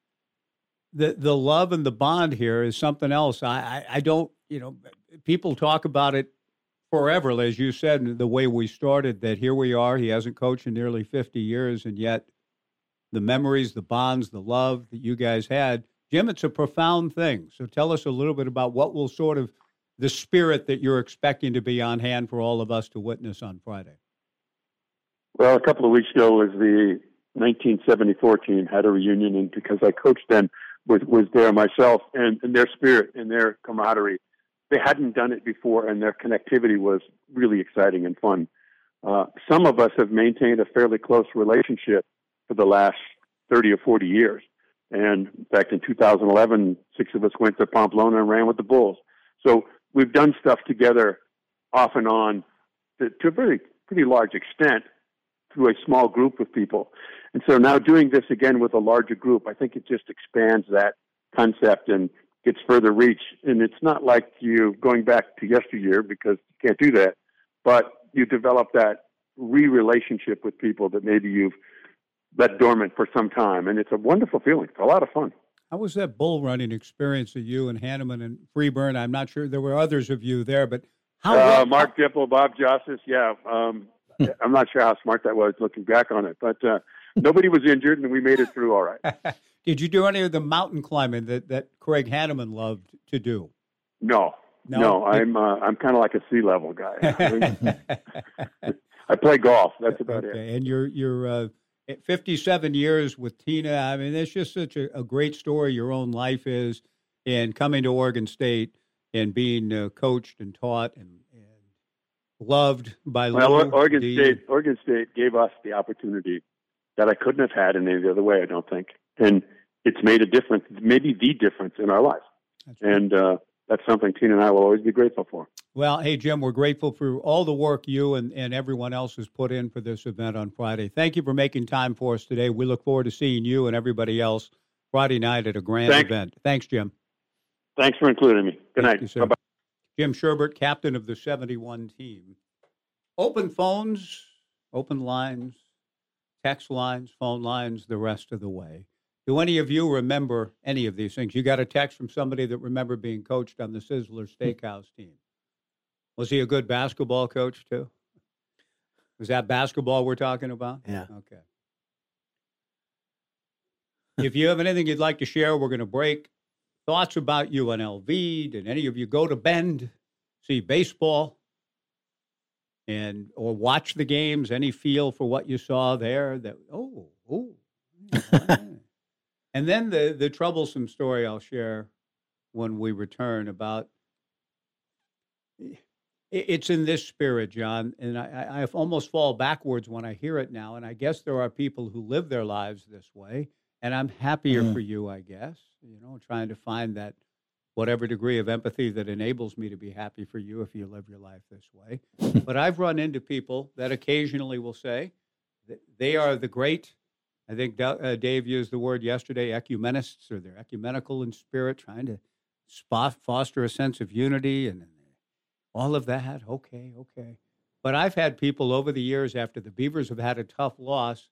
The the love and the bond here is something else. I, I, I don't, you know, people talk about it forever, as you said, the way we started, that here we are. He hasn't coached in nearly fifty years, and yet the memories, the bonds, the love that you guys had, Jim, it's a profound thing. So tell us a little bit about what will sort of the spirit that you're expecting to be on hand for all of us to witness on Friday. Well, a couple of weeks ago was the nineteen seventy-four team had a reunion, and because I coached them, was, was there myself, and, and their spirit and their camaraderie. They hadn't done it before, and their connectivity was really exciting and fun. Uh, some of us have maintained a fairly close relationship for the last thirty or forty years. And in fact, in two thousand eleven, six of us went to Pamplona and ran with the Bulls. So we've done stuff together off and on to, to a very pretty large extent through a small group of people. And so now doing this again with a larger group, I think it just expands that concept and gets further reach. And it's not like you going back to yesteryear, because you can't do that, but you develop that re-relationship with people that maybe you've let dormant for some time. And it's a wonderful feeling. It's a lot of fun. How was that bull running experience of you and Hanneman and Freeburn? I'm not sure there were others of you there, but how? Uh, Mark Dipple, Bob Jossis, yeah. Um, I'm not sure how smart that was looking back on it, but uh, nobody was injured, and we made it through all right. Did you do any of the mountain climbing that, that Craig Hanneman loved to do? No, no, no I'm uh, I'm kind of like a sea level guy. I play golf. That's about okay. it. And you're you're uh, at fifty-seven years with Tina. I mean, it's just such a, a great story. Your own life is, and coming to Oregon State and being uh, coached and taught and, and loved by. Well, Lou Oregon D. State Oregon State gave us the opportunity that I couldn't have had in any other way, I don't think, and it's made a difference, maybe the difference in our lives, that's right. and uh, that's something Tina and I will always be grateful for. Well, hey, Jim, we're grateful for all the work you and, and everyone else has put in for this event on Friday. Thank you for making time for us today. We look forward to seeing you and everybody else Friday night at a grand Thanks. event. Thanks, Jim. Thanks for including me. Good Thank night. you, Bye-bye. Jim Sherbert, captain of the seventy-one team. Open phones, open lines, text lines, phone lines, the rest of the way. Do any of you remember any of these things? You got a text from somebody that remembered being coached on the Sizzler Steakhouse team. Was he a good basketball coach, too? Was that basketball we're talking about? Yeah. Okay. If you have anything you'd like to share, we're going to break. Thoughts about U N L V? Did any of you go to Bend, see baseball, and or watch the games? Any feel for what you saw there? That oh, oh. Yeah. And then the, the troublesome story I'll share when we return about, it's in this spirit, John, and I, I almost fall backwards when I hear it now, and I guess there are people who live their lives this way, and I'm happier mm. for you, I guess, you know, trying to find that whatever degree of empathy that enables me to be happy for you if you live your life this way. But I've run into people that occasionally will say that they are the great, I think uh, Dave used the word yesterday, ecumenists, or they're ecumenical in spirit, trying to spot, foster a sense of unity and all of that. Okay, okay. But I've had people over the years, after the Beavers have had a tough loss,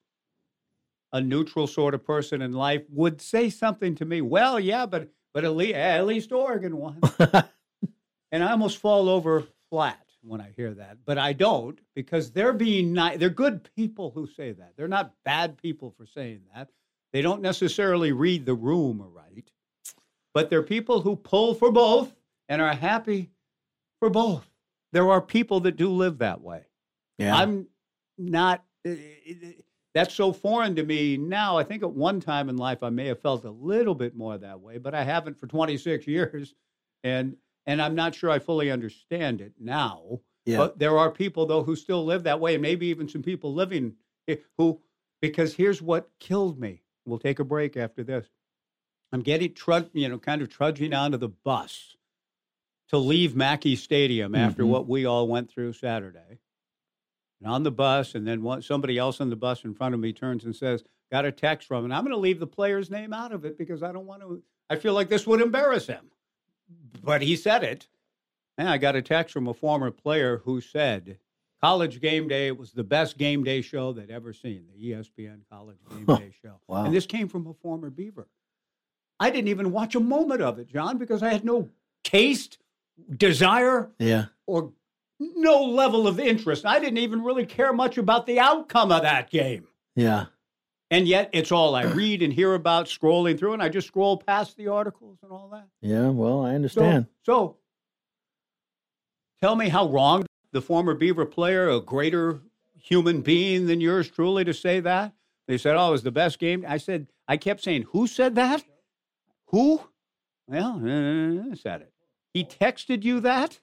a neutral sort of person in life would say something to me, well, yeah, but but at least, at least Oregon won. And I almost fall over flat when I hear that. But I don't, because they're being nice. They're good people who say that. They're not bad people for saying that. They don't necessarily read the room right. But they're people who pull for both and are happy for both. There are people that do live that way. Yeah. I'm not, that's so foreign to me now. I think at one time in life I may have felt a little bit more that way, but I haven't for twenty-six years. And and I'm not sure I fully understand it now. Yeah. But there are people, though, who still live that way, and maybe even some people living who, because here's what killed me. We'll take a break after this. I'm getting, trud, you know, kind of trudging onto the bus to leave Mackey Stadium after mm-hmm. what we all went through Saturday. And on the bus, and then one, somebody else on the bus in front of me turns and says, got a text from him. And I'm going to leave the player's name out of it because I don't want to, I feel like this would embarrass him. But he said it. And I got a text from a former player who said, College Game Day was the best game day show they'd ever seen, the E S P N College Game Day show. Wow. And this came from a former Beaver. I didn't even watch a moment of it, John, because I had no taste, desire, yeah, or no level of interest. I didn't even really care much about the outcome of that game. Yeah. And yet it's all I read and hear about scrolling through, and I just scroll past the articles and all that. Yeah, well, I understand. So, so tell me how wrong the former Beaver player, a greater human being than yours truly, to say that. They said, oh, it was the best game. I said, I kept saying, who said that? Who? Well, uh, said it. He texted you that?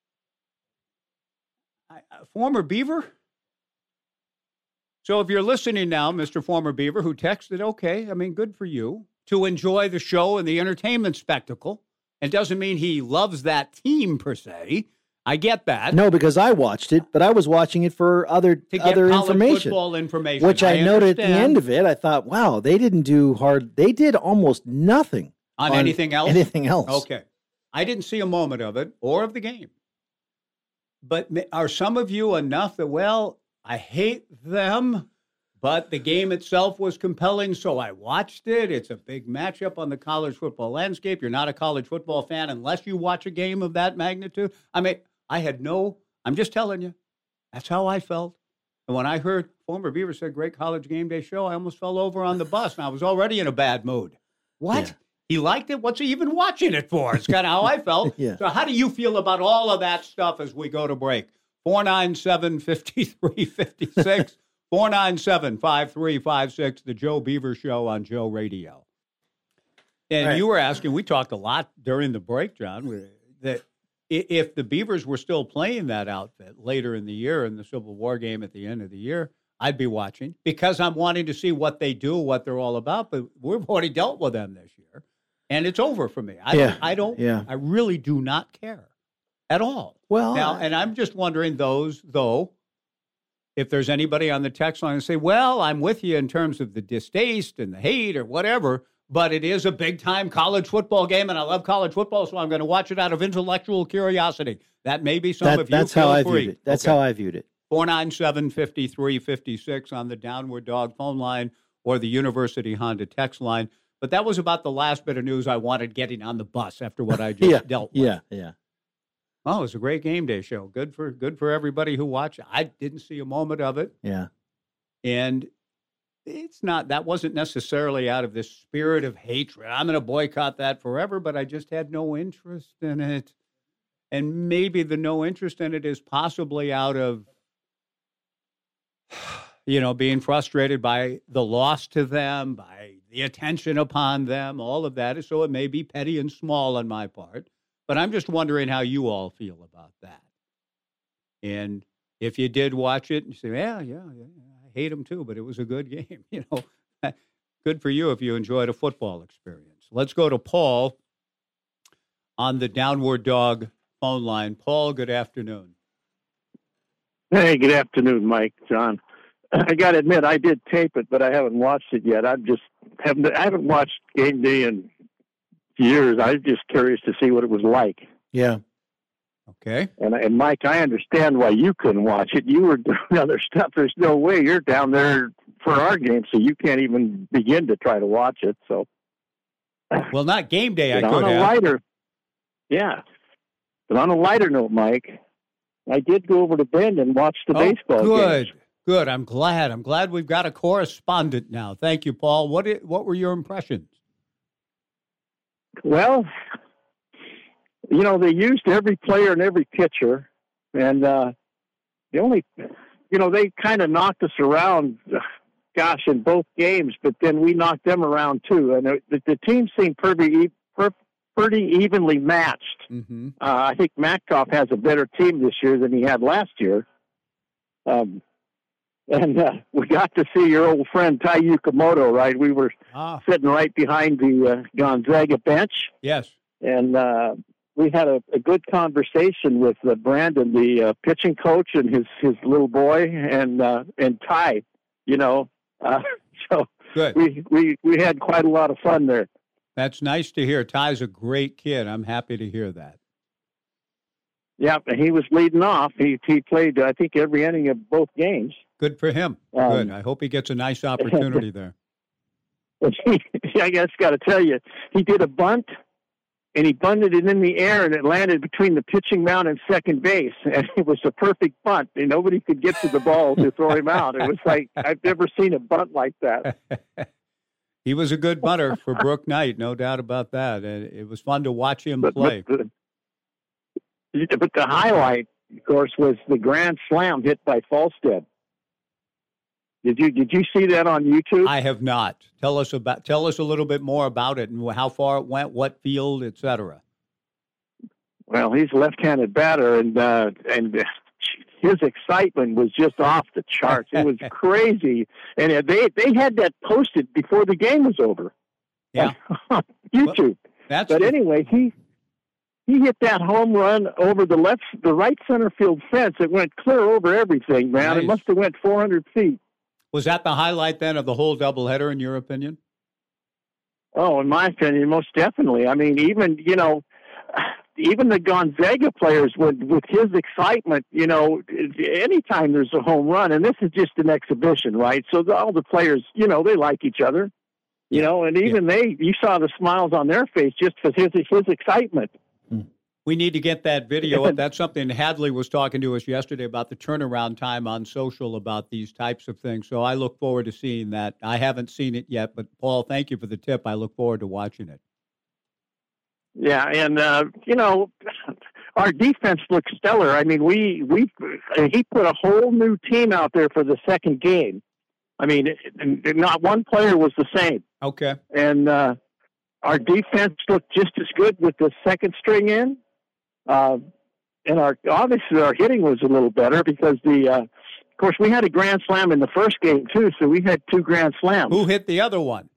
I, uh, former Beaver? So if you're listening now, Mister Former Beaver, who texted, okay, I mean, good for you, to enjoy the show and the entertainment spectacle. It doesn't mean he loves that team per se. I get that. No, because I watched it, but I was watching it for other to get other college information, football information, which I, I noted at the understand. end of it. I thought, wow, they didn't do hard. They did almost nothing on, on anything else. Anything else? Okay, I didn't see a moment of it or of the game. But are some of you enough that, well, I hate them, but the game itself was compelling, so I watched it. It's a big matchup on the college football landscape. You're not a college football fan unless you watch a game of that magnitude. I mean, I had no, I'm just telling you, that's how I felt. And when I heard former Beaver said, great college game day show, I almost fell over on the bus, and I was already in a bad mood. What? Yeah. He liked it? What's he even watching it for? It's kind of how I felt. Yeah. So how do you feel about all of that stuff as we go to break? four nine seven, five three five six, four nine seven, five three five six, The Joe Beaver Show on Joe Radio. And right. you were asking, we talked a lot during the break, John, that if the Beavers were still playing that outfit later in the year in the Civil War game at the end of the year, I'd be watching because I'm wanting to see what they do, what they're all about. But we've already dealt with them this year, and it's over for me. I, yeah. I don't. Yeah. I really do not care at all. Well, now, I, and I'm just wondering those though. If there's anybody on the text line and say, "Well, I'm with you in terms of the distaste and the hate or whatever," but it is a big-time college football game, and I love college football, so I'm going to watch it out of intellectual curiosity. That may be some that, of you. That's feel how I free. viewed it. That's okay. how I viewed it. four nine seven, five three five six on the Downward Dog phone line or the University Honda text line. But that was about the last bit of news I wanted getting on the bus after what I just yeah, dealt with. Yeah, yeah. Oh, it was a great game day show. Good for good for everybody who watched. I didn't see a moment of it. Yeah. And it's not, that wasn't necessarily out of this spirit of hatred. I'm going to boycott that forever, but I just had no interest in it. And maybe the no interest in it is possibly out of, you know, being frustrated by the loss to them, by the attention upon them, all of that. So it may be petty and small on my part. But I'm just wondering how you all feel about that. And if you did watch it, you say, yeah, yeah, yeah, I hate them too, but it was a good game. You know, good for you if you enjoyed a football experience. Let's go to Paul on the Downward Dog phone line. Paul, good afternoon. Hey, good afternoon, Mike, John. I got to admit, I did tape it, but I haven't watched it yet. I'm just haven't I haven't watched game day in years. I was just curious to see what it was like. Yeah. Okay. And, and Mike, I understand why you couldn't watch it. You were doing other stuff. There's no way you're down there for our game, so you can't even begin to try to watch it. So, well, not game day. I but could on a have. lighter, yeah. But on a lighter note, Mike, I did go over to Bend and watch the oh, baseball good. games. Good. I'm glad. I'm glad we've got a correspondent now. Thank you, Paul. What it, what were your impressions? Well, you know, they used every player and every pitcher, and uh, the only, you know, they kind of knocked us around, gosh, in both games, but then we knocked them around too. And the, the team seemed pretty, pretty evenly matched. Mm-hmm. Uh, I think Metcalf has a better team this year than he had last year. Um, and uh, we got to see your old friend Tai Yukamoto, right? We were ah. sitting right behind the uh, Gonzaga bench. Yes. And uh, we had a, a good conversation with uh, Brandon, the uh, pitching coach, and his, his little boy, and uh, and Ty, you know. Uh, so good. we, we, we had quite a lot of fun there. That's nice to hear. Ty's a great kid. I'm happy to hear that. Yeah, he was leading off. He he played, I think, every inning of both games. Good for him. Um, Good. I hope he gets a nice opportunity there. I guess got to tell you, he did a bunt, and he bunted it in the air, and it landed between the pitching mound and second base, and it was a perfect bunt, and nobody could get to the ball to throw him out. It was like, I've never seen a bunt like that. He was a good bunter for Brook Knight, no doubt about that. And it was fun to watch him but, play. But the, but the highlight, of course, was the grand slam hit by Falstead. Did you did you see that on YouTube? I have not. Tell us about tell us a little bit more about it and how far it went, what field, et cetera. Well, he's a left-handed batter, and uh, and his excitement was just off the charts. It was crazy, and they they had that posted before the game was over. Yeah, on YouTube. That's but the... anyway, he he hit that home run over the left, the right center field fence. It went clear over everything, man. Nice. It must have went four hundred feet. Was that the highlight then of the whole doubleheader, in your opinion? Oh, in my opinion, most definitely. I mean, even, you know, even the Gonzaga players with, with his excitement, you know, anytime there's a home run, and this is just an exhibition, right? So the, all the players, you know, they like each other, you know, and even yeah. they, you saw the smiles on their face just for his, his excitement. We need to get that video up. That's something Hadley was talking to us yesterday about, the turnaround time on social about these types of things. So I look forward to seeing that. I haven't seen it yet, but Paul, thank you for the tip. I look forward to watching it. Yeah, and, uh, you know, our defense looks stellar. I mean, we, we he put a whole new team out there for the second game. I mean, not one player was the same. Okay. And uh, our defense looked just as good with the second string in. Uh, and our obviously our hitting was a little better because the, uh, of course, we had a grand slam in the first game too, so we had two grand slams. Who hit the other one?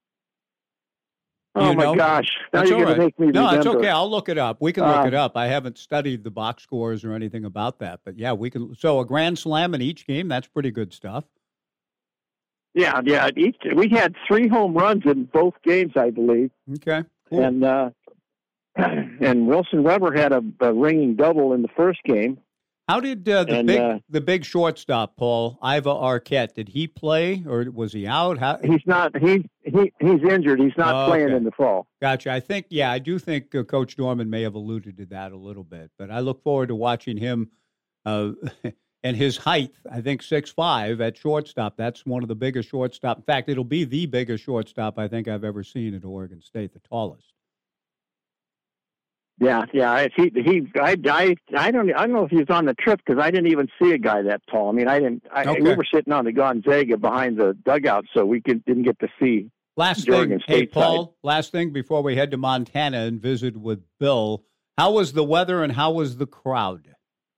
Oh you my know? gosh! Now That's you're going right. to make me No, remember. it's okay. I'll look it up. We can look Uh, it up. I haven't studied the box scores or anything about that, but yeah, we can. So a grand slam in each game. That's pretty good stuff. Yeah, yeah. Each we had three home runs in both games, I believe. Okay, cool. And uh, and Wilson Weber had a, a ringing double in the first game. How did uh, the And, big uh, the big shortstop Paul Iva Arquette? Did he play or was he out? How, He's not. He he he's injured. He's not Oh, playing okay. in the fall. Gotcha. I think, yeah, I do think uh, Coach Dorman may have alluded to that a little bit, but I look forward to watching him uh, and his height. I think six five at shortstop. That's one of the biggest shortstop. In fact, it'll be the biggest shortstop I think I've ever seen at Oregon State, the tallest. Yeah, yeah. If he he I I I don't I don't know if he was on the trip because I didn't even see a guy that tall. I mean, I didn't. I, Okay. We were sitting on the Gonzaga behind the dugout, so we could, didn't get to see. Last Oregon thing, hey, State Paul, side. last thing before we head to Montana and visit with Bill. How was the weather and how was the crowd?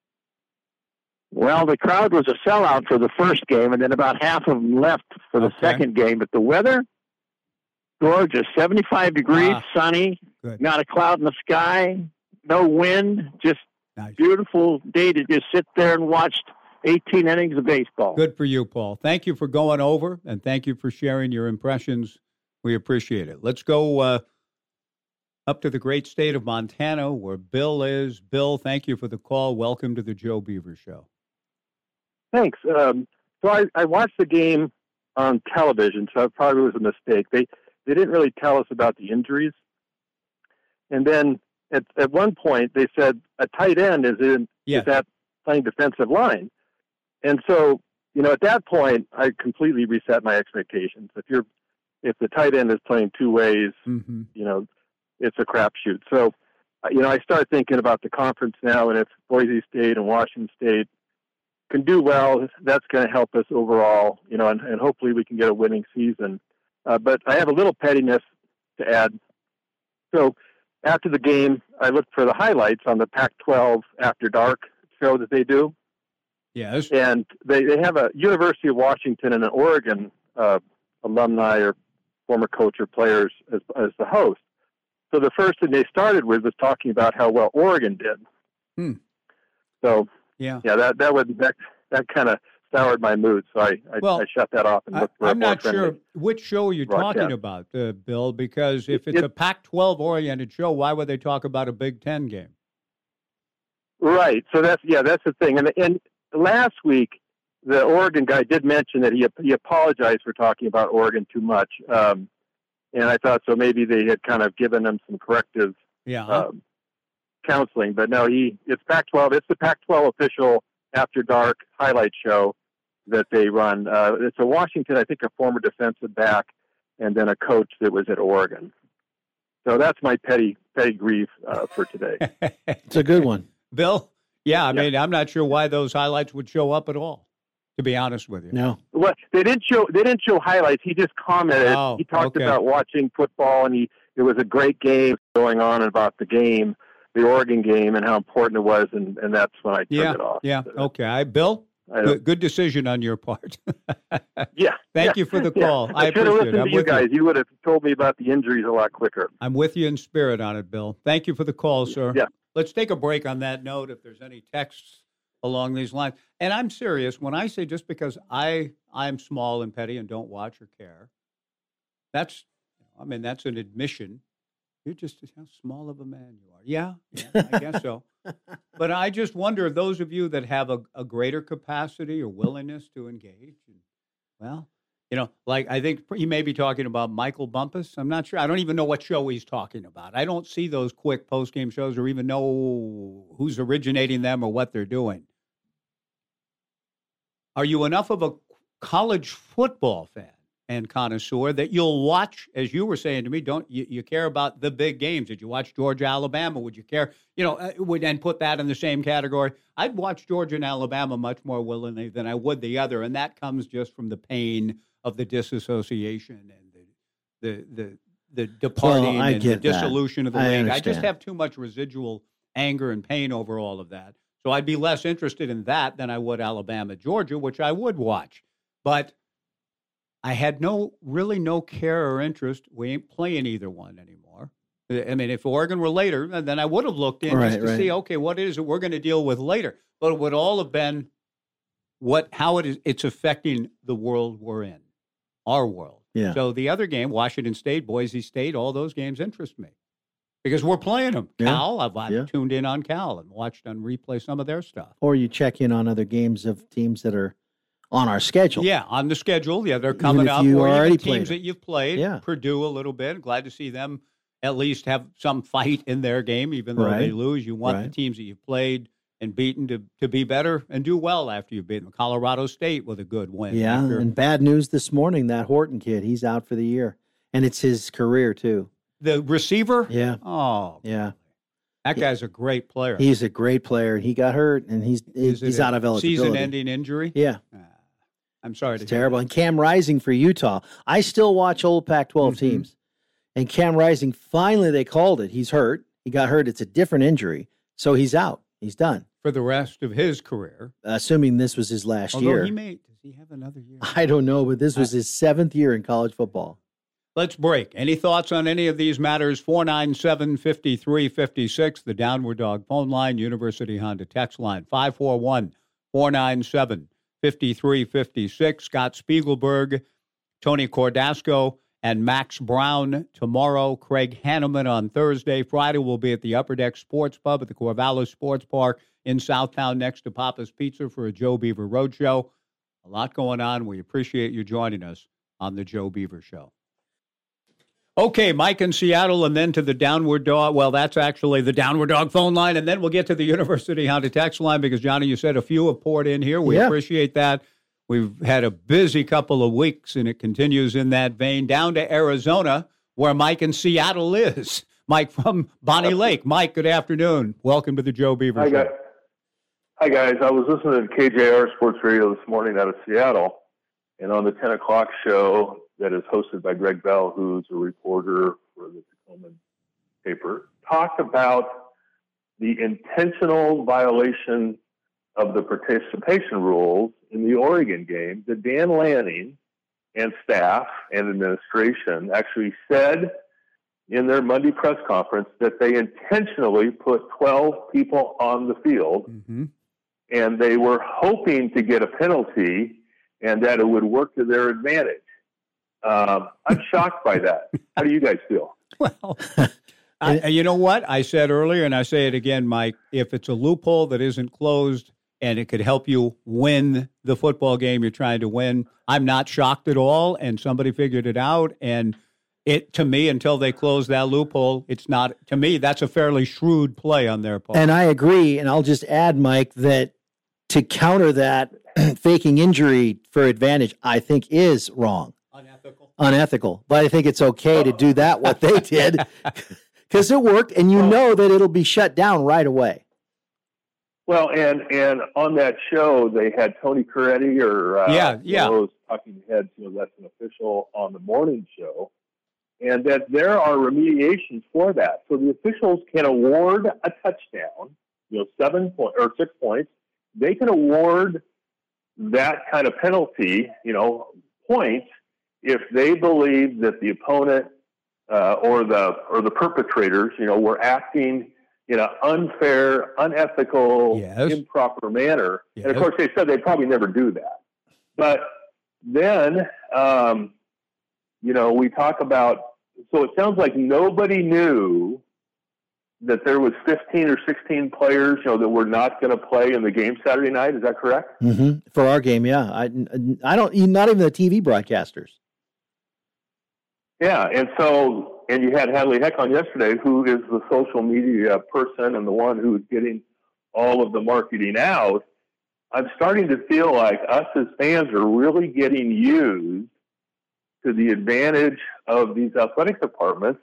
Well, the crowd was a sellout for the first game, and then about half of them left for the Okay. second game. But the weather, gorgeous, seventy-five degrees, Ah, sunny, good. not a cloud in the sky, no wind, just Nice. beautiful day to just sit there and watch eighteen innings of baseball. Good for you, Paul. Thank you for going over, and thank you for sharing your impressions. We appreciate it. Let's go uh, up to the great state of Montana, where Bill is. Bill, thank you for the call. Welcome to the Joe Beaver Show. Thanks. Um, so I, I watched the game on television, so it probably was a mistake. They they didn't really tell us about the injuries. And then at at one point they said a tight end is in Yeah. is at playing defensive line. And so, you know, at that point I completely reset my expectations. If you're if the tight end is playing two ways, Mm-hmm. you know, it's a crapshoot. So, uh, you know, I start thinking about the conference now, and if Boise State and Washington State can do well, that's going to help us overall, you know, and, and hopefully we can get a winning season. Uh, but I have a little pettiness to add. So after the game, I looked for the highlights on the Pac twelve After Dark show that they do. Yes. And they, they have a University of Washington and an Oregon uh, alumni or former coach or players as, as the host. So the first thing they started with was talking about how well Oregon did. Hmm. So Yeah. yeah, that that would that that kind of soured my mood. So I I, Well, I shut that off and I, looked for a I'm more not friendly sure which show you're broadcast. talking about, uh, Bill, because if it's It- a Pac twelve oriented show, why would they talk about a Big Ten game? Right. So that's yeah, that's the thing. And and last week, the Oregon guy did mention that he he apologized for talking about Oregon too much. Um, and I thought so maybe they had kind of given him some corrective Yeah. um, counseling. But no, he it's Pac twelve. It's the Pac twelve official After Dark highlight show that they run. Uh, it's a Washington, I think, a former defensive back, and then a coach that was at Oregon. So that's my petty petty grief uh, for today. It's a good one. Bill? Yeah, I mean, I'm not sure why those highlights would show up at all, to be honest with you. No. Well, they didn't show they didn't show highlights. He just commented. Oh, he talked okay. about watching football, and he it was a great game going on about the game, the Oregon game, and how important it was, and, and that's when I turned Yeah, it off. yeah, okay. I, Bill? I good, good decision on your part. yeah. Thank yeah, you for the yeah. call. I, I should have appreciate listened it. I'm to you with guys. You would have told me about the injuries a lot quicker. I'm with you in spirit on it, Bill. Thank you for the call, sir. Yeah. Let's take a break on that note if there's any texts along these lines. And I'm serious when I say just because I I'm small and petty and don't watch or care, that's, I mean, that's an admission. You're just how small of a man you are. Yeah, yeah I guess so. But I just wonder if those of you that have a, a greater capacity or willingness to engage, and, well, you know, like I think he may be talking about Michael Bumpus. I'm not sure. I don't even know what show he's talking about. I don't see those quick post-game shows or even know who's originating them or what they're doing. Are you enough of a college football fan and connoisseur that you'll watch, as you were saying to me, don't you, you care about the big games? Did you watch Georgia, Alabama? Would you care, you know, uh, would and put that in the same category? I'd watch Georgia and Alabama much more willingly than I would the other, and that comes just from the pain of the disassociation and the the the, the departing well, and the that. dissolution of the I league. understand. I just have too much residual anger and pain over all of that. So I'd be less interested in that than I would Alabama, Georgia, which I would watch. But I had no, really no care or interest. We ain't playing either one anymore. I mean, if Oregon were later, then I would have looked in Right, just to right. see, okay, what is it we're going to deal with later? But it would all have been what, how it is, it's affecting the world we're in, our world. Yeah. So the other game, Washington State, Boise State, all those games interest me. Because we're playing them. Yeah. Cal, I've, I've Yeah. tuned in on Cal and watched on replay some of their stuff. Or you check in on other games of teams that are on our schedule. Yeah, on the schedule. Yeah, they're coming if up. you Or already even played teams them. that you've played. Yeah. Purdue a little bit. Glad to see them at least have some fight in their game, even though they Right. lose. You want the Right. teams that you've played and beaten to, to be better and do well after you've beaten them. Colorado State with a good win. Yeah, after- and bad news this morning, that Horton kid, he's out for the year. And it's his career, too. The receiver? Yeah. Oh, Yeah. that guy's a great player. He's a great player. He got hurt, and he's Is it he's a out of eligibility. Season-ending injury? Yeah. I'm sorry It's to hear terrible. And Cam Rising for Utah. I still watch old Pac twelve Mm-hmm. teams. And Cam Rising, finally they called it. He's hurt. He got hurt. It's a different injury. So he's out. He's done. for the rest of his career. Assuming this was his last Although year. he may, does he have another year? I don't know, but this was his seventh year in college football. Let's break. Any thoughts on any of these matters? four nine seven, five three five six, the Downward Dog phone line, University Honda text line, five four one, four nine seven, five three five six. Scott Spiegelberg, Tony Cordasco, and Max Brown tomorrow. Craig Hanneman on Thursday. Friday will be at the Upper Deck Sports Pub at the Corvallis Sports Park in Southtown next to Papa's Pizza for a Joe Beaver Roadshow. A lot going on. We appreciate you joining us on the Joe Beaver Show. Okay, Mike in Seattle, and then to the Downward Dog. Well, that's actually the Downward Dog phone line, and then we'll get to the University Honda text line because, Johnny, you said a few have poured in here. We Yeah. appreciate that. We've had a busy couple of weeks, and it continues in that vein. Down to Arizona, where Mike in Seattle is. Mike from Bonnie Lake. Mike, good afternoon. Welcome to the Joe Beaver Hi, Show. guys. Hi, guys. I was listening to K J R Sports Radio this morning out of Seattle, and on the ten o'clock show that is hosted by Greg Bell, who's a reporter for the Tacoma paper, talked about the intentional violation of the participation rules in the Oregon game that Dan Lanning and staff and administration actually said in their Monday press conference that they intentionally put twelve people on the field, Mm-hmm. and they were hoping to get a penalty and that it would work to their advantage. Um, I'm shocked by that. How do you guys feel? Well, I, you know what? I said earlier, and I say it again, Mike, if it's a loophole that isn't closed and it could help you win the football game you're trying to win, I'm not shocked at all, and somebody figured it out, and it, to me, until they close that loophole, it's not, to me, that's a fairly shrewd play on their part. And I agree, and I'll just add, Mike, that to counter that, faking injury for advantage, I think is wrong. Unethical. Unethical. But I think it's okay to do that, what they did, because it worked, and you know that it'll be shut down right away. Well, and and on that show, they had Tony Coretti or uh, Yeah, yeah. one of those talking heads, you know, that's an official on the morning show, and that there are remediations for that. So the officials can award a touchdown, you know, seven point or six points. They can award that kind of penalty, you know, point if they believe that the opponent uh, or the or the perpetrators, you know, were acting in an unfair, unethical, yes. improper manner. Yes. And of course, they said they'd probably never do that. But then, um, you know, we talk about. So it sounds like nobody knew that there was fifteen or sixteen players, you know, that were not going to play in the game Saturday night. Is that correct? Mm-hmm. For our game, yeah. I, I don't, not even the T V broadcasters. Yeah, and so, and you had Hadley Heck on yesterday, who is the social media person and the one who's getting all of the marketing out. I'm starting to feel like us as fans are really getting used to the advantage of these athletic departments.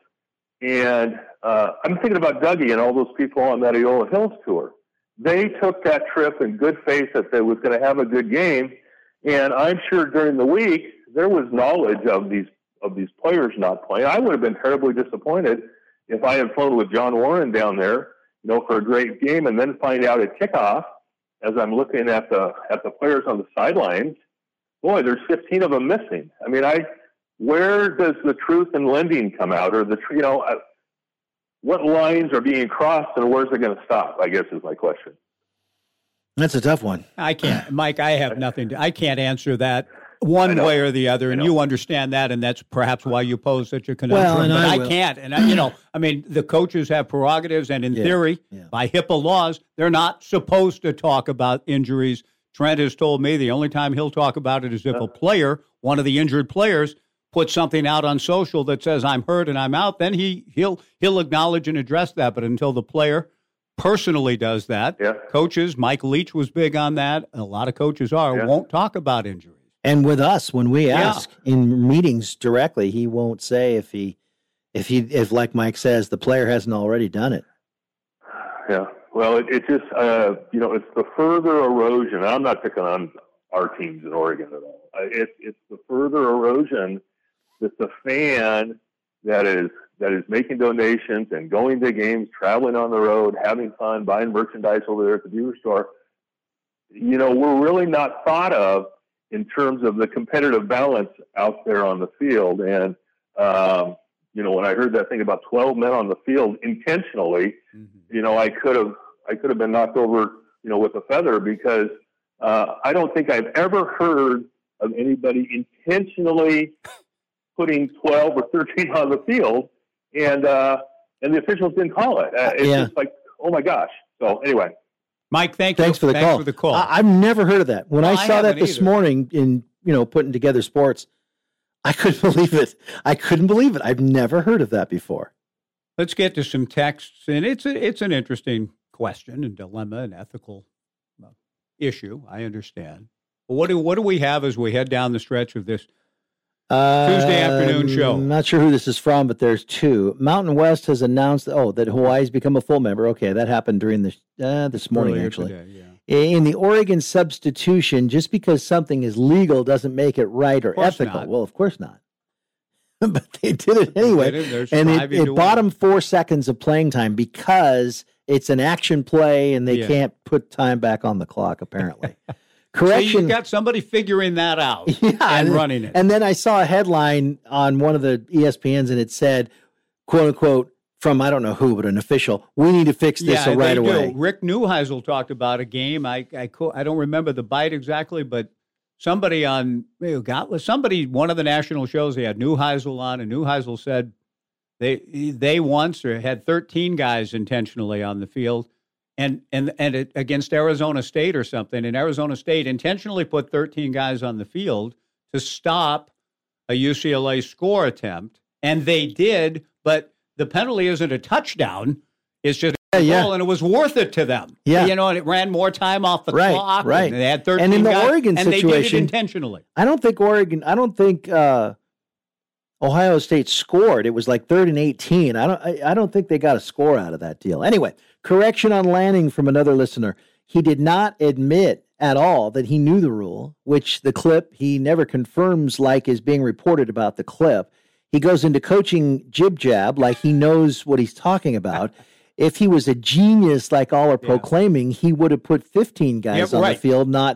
And uh, I'm thinking about Dougie and all those people on that Iola Hills tour. They took that trip in good faith that they was going to have a good game. And I'm sure during the week, there was knowledge of these of these players not playing. I would have been terribly disappointed if I had flown with John Warren down there, you know, for a great game, and then find out at kickoff, as I'm looking at the at the players on the sidelines, boy, there's fifteen of them missing. I mean, I where does the truth in lending come out, or the you know, uh, what lines are being crossed, and where's it going to stop? I guess is my question. That's a tough one. I can't, Mike. I have nothing to. I can't answer that one way or the other, and you understand that, and that's perhaps why you pose such a conundrum. Well, and but I I, will. can't, and I, you know, I mean, the coaches have prerogatives, and in Yeah, theory, yeah. by HIPAA laws, they're not supposed to talk about injuries. Trent has told me the only time he'll talk about it is if a player, one of the injured players, puts something out on social that says I'm hurt and I'm out. Then he he'll he'll acknowledge and address that. But until the player personally does that, yeah. coaches, Mike Leach was big on that. A lot of coaches are Yeah. won't talk about injuries. And with us, when we Yeah. ask in meetings directly, he won't say if he, if he, if like Mike says, the player hasn't already done it. Yeah. Well, it, it just, uh, you know, it's the further erosion. I'm not picking on our teams in Oregon at all. Uh, It's it's the further erosion that the fan that is that is making donations and going to games, traveling on the road, having fun, buying merchandise over there at the Beaver store. You know, we're really not thought of in terms of the competitive balance out there on the field. And um, you know, when I heard that thing about twelve men on the field intentionally, mm-hmm. you know, I could have I could have been knocked over, you know, with a feather, because uh, I don't think I've ever heard of anybody intentionally putting twelve or thirteen on the field, and uh, and the officials didn't call it. Uh, it's Yeah. just like, oh my gosh. So anyway, Mike, thank Thanks you. for the Thanks call. for the call. I, I've never heard of that. When No, I I saw that haven't this either. morning in, you know, putting together sports, I couldn't believe it. I couldn't believe it. I've never heard of that before. Let's get to some texts, and it's a, it's an interesting question and dilemma and ethical uh, issue. I understand. But what do what do we have as we head down the stretch of this Tuesday afternoon show? I'm not sure who this is from, but there's two. Mountain West has announced, oh, that Hawaii's become a full member. Okay, that happened during the uh, this morning, Earlier actually. today, yeah. In the Oregon substitution, just because something is legal doesn't make it right or course ethical. not. Well, of course not. But they did it anyway. did it. There's And five it, you it do bought it. them four seconds of playing time because it's an action play and they Yeah. can't put time back on the clock, apparently. So Correction. you got somebody figuring that out Yeah, and running it. And then I saw a headline on one of the E S P Ns and it said, quote unquote, from I don't know who, but an official, we need to fix this yeah, right they away. do. Rick Neuheisel talked about a game. I I, co- I don't remember the bite exactly, but somebody on got somebody one of the national shows they had Neuheisel on, and Neuheisel said they they once or had thirteen guys intentionally on the field, and and and it, against Arizona State or something, and Arizona State intentionally put thirteen guys on the field to stop a U C L A score attempt, and they did, but the penalty isn't a touchdown. It's just a Yeah, goal, yeah. and it was worth it to them. Yeah. You know, and it ran more time off the Right, clock. right. And they had thirteen And in the guys, Oregon and they did it situation- intentionally. I don't think Oregon, I don't think uh, Ohio State scored. It was like third and eighteen. I don't, I, I don't think they got a score out of that deal. Anyway, correction on Lanning from another listener. He did not admit at all that he knew the rule, which the clip he never confirms like is being reported about the clip. He goes into coaching jib jab like he knows what he's talking about. If he was a genius like all are proclaiming, he would have put fifteen guys Yeah, on right. the field, not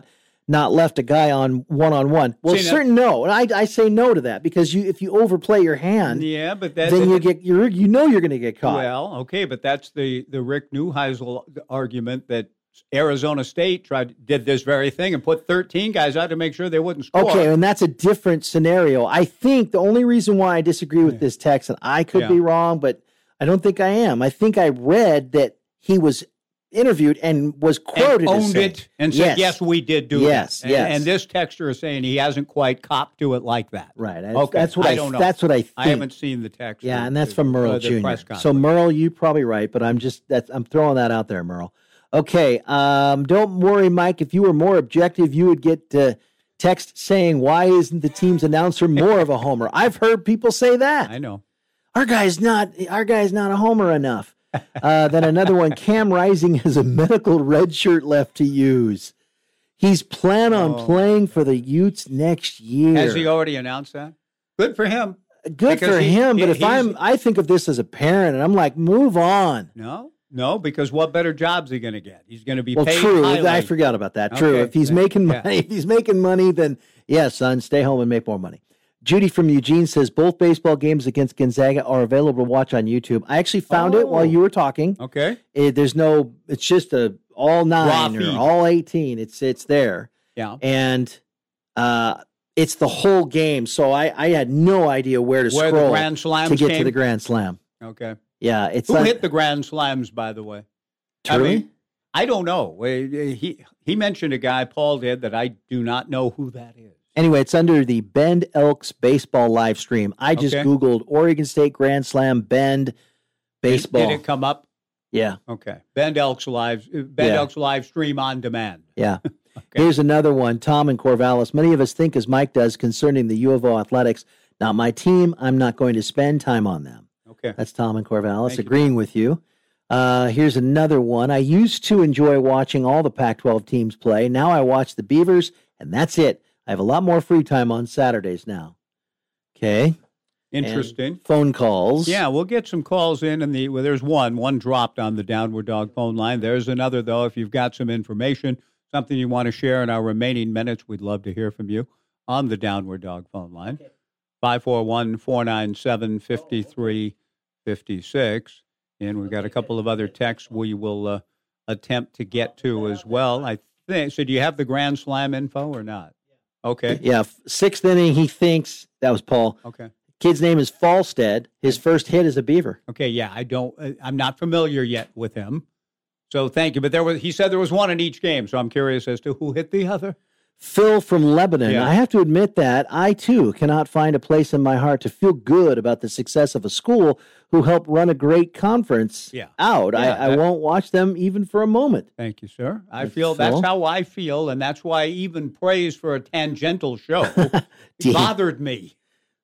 not left a guy on one-on-one. Well, See, now- certain no. And I, I say no to that because you if you overplay your hand, Yeah, but that, then you get you're you know you're going to get caught. Well, okay, but that's the, the Rick Neuheisel argument that Arizona State tried did this very thing and put thirteen guys out to make sure they wouldn't score. Okay, and that's a different scenario. I think the only reason why I disagree with this text, and I could Yeah. be wrong, but I don't think I am. I think I read that he was interviewed and was quoted and as owned saying, it and said, yes, we did do yes, that. Yes, and, and this texter is saying he hasn't quite copped to it like that. Right. That's, Okay. that's what I, don't know. That's what I think. I haven't seen the text. Yeah, or and that's the- from Merle uh, the Junior press conference. So Merle, you're probably right, but I'm just that's I'm throwing that out there, Merle. Okay, um, don't worry, Mike. If you were more objective, you would get uh, text saying, "Why isn't the team's announcer more of a homer?" I've heard people say that. I know. Our guy's not. Our guy's not a homer enough. Uh, then another one. Cam Rising has a medical red shirt left to use. He's plan on Oh. playing for the Utes next year. Has he already announced that? Good for him. Good Because for he- him. But he- if he's- I'm, I think of this as a parent, and I'm like, move on. No, no, because what better job's he going to get? He's going to be Well, paid true. highly. I forgot about that. True. Okay, If he's then, making yeah. money, if he's making money, then yeah, son, stay home and make more money. Judy from Eugene says both baseball games against Gonzaga are available to watch on YouTube. I actually found it while Oh. you were talking. Okay. It, there's no. It's just a all nine feed. or all eighteen. It's it's there. Yeah. And uh, it's the whole game. So I, I had no idea where to Where the scroll Grand Slams to get came? to the Grand Slam. Okay. Yeah, it's Who like, hit the Grand Slams, by the way? I Truly? mean, I don't know. Uh, He he mentioned a guy, Paul did, that I do not know who that is. Anyway, it's under the Bend Elks baseball live stream. I just Okay. Googled Oregon State Grand Slam Bend baseball. Did, did it come up? Yeah, Okay. Bend Elks live. uh, Bend Yeah. Elks live stream on demand. yeah. Here's another one. Tom and Corvallis. Many of us think as Mike does concerning the U of O athletics. Not my team. I'm not going to spend time on them. Okay. That's Tom and Corvallis Thank you. agreeing with you. Uh, here's another one. I used to enjoy watching all the Pac twelve teams play. Now I watch the Beavers, and that's it. I have a lot more free time on Saturdays now. Okay. Interesting. And phone calls. Yeah, we'll get some calls in, and the well, there's one. One dropped on the Downward Dog phone line. There's another, though. If you've got some information, something you want to share in our remaining minutes, we'd love to hear from you on the Downward Dog phone line. five four one, four nine seven, five three five six. And we've got a couple of other texts we will uh, attempt to get to as well. I think. So do you have the Grand Slam info or not? Okay. Yeah, f- sixth inning, he thinks, that was Paul. Okay. Kid's name is Falstead. His first hit is a beaver. Okay, yeah, I don't. Uh, I'm not familiar yet with him, so thank you. But there was. He said there was one in each game, so I'm curious as to who hit the other. Phil from Lebanon. Yeah. I have to admit that I, too, cannot find a place in my heart to feel good about the success of a school who helped run a great conference Yeah. out. I, Yeah, I that- won't watch them even for a moment. Thank you, sir. I Thank you, feel that's Phil. how I feel, and that's why even praise for a tangential show Dean. bothered me.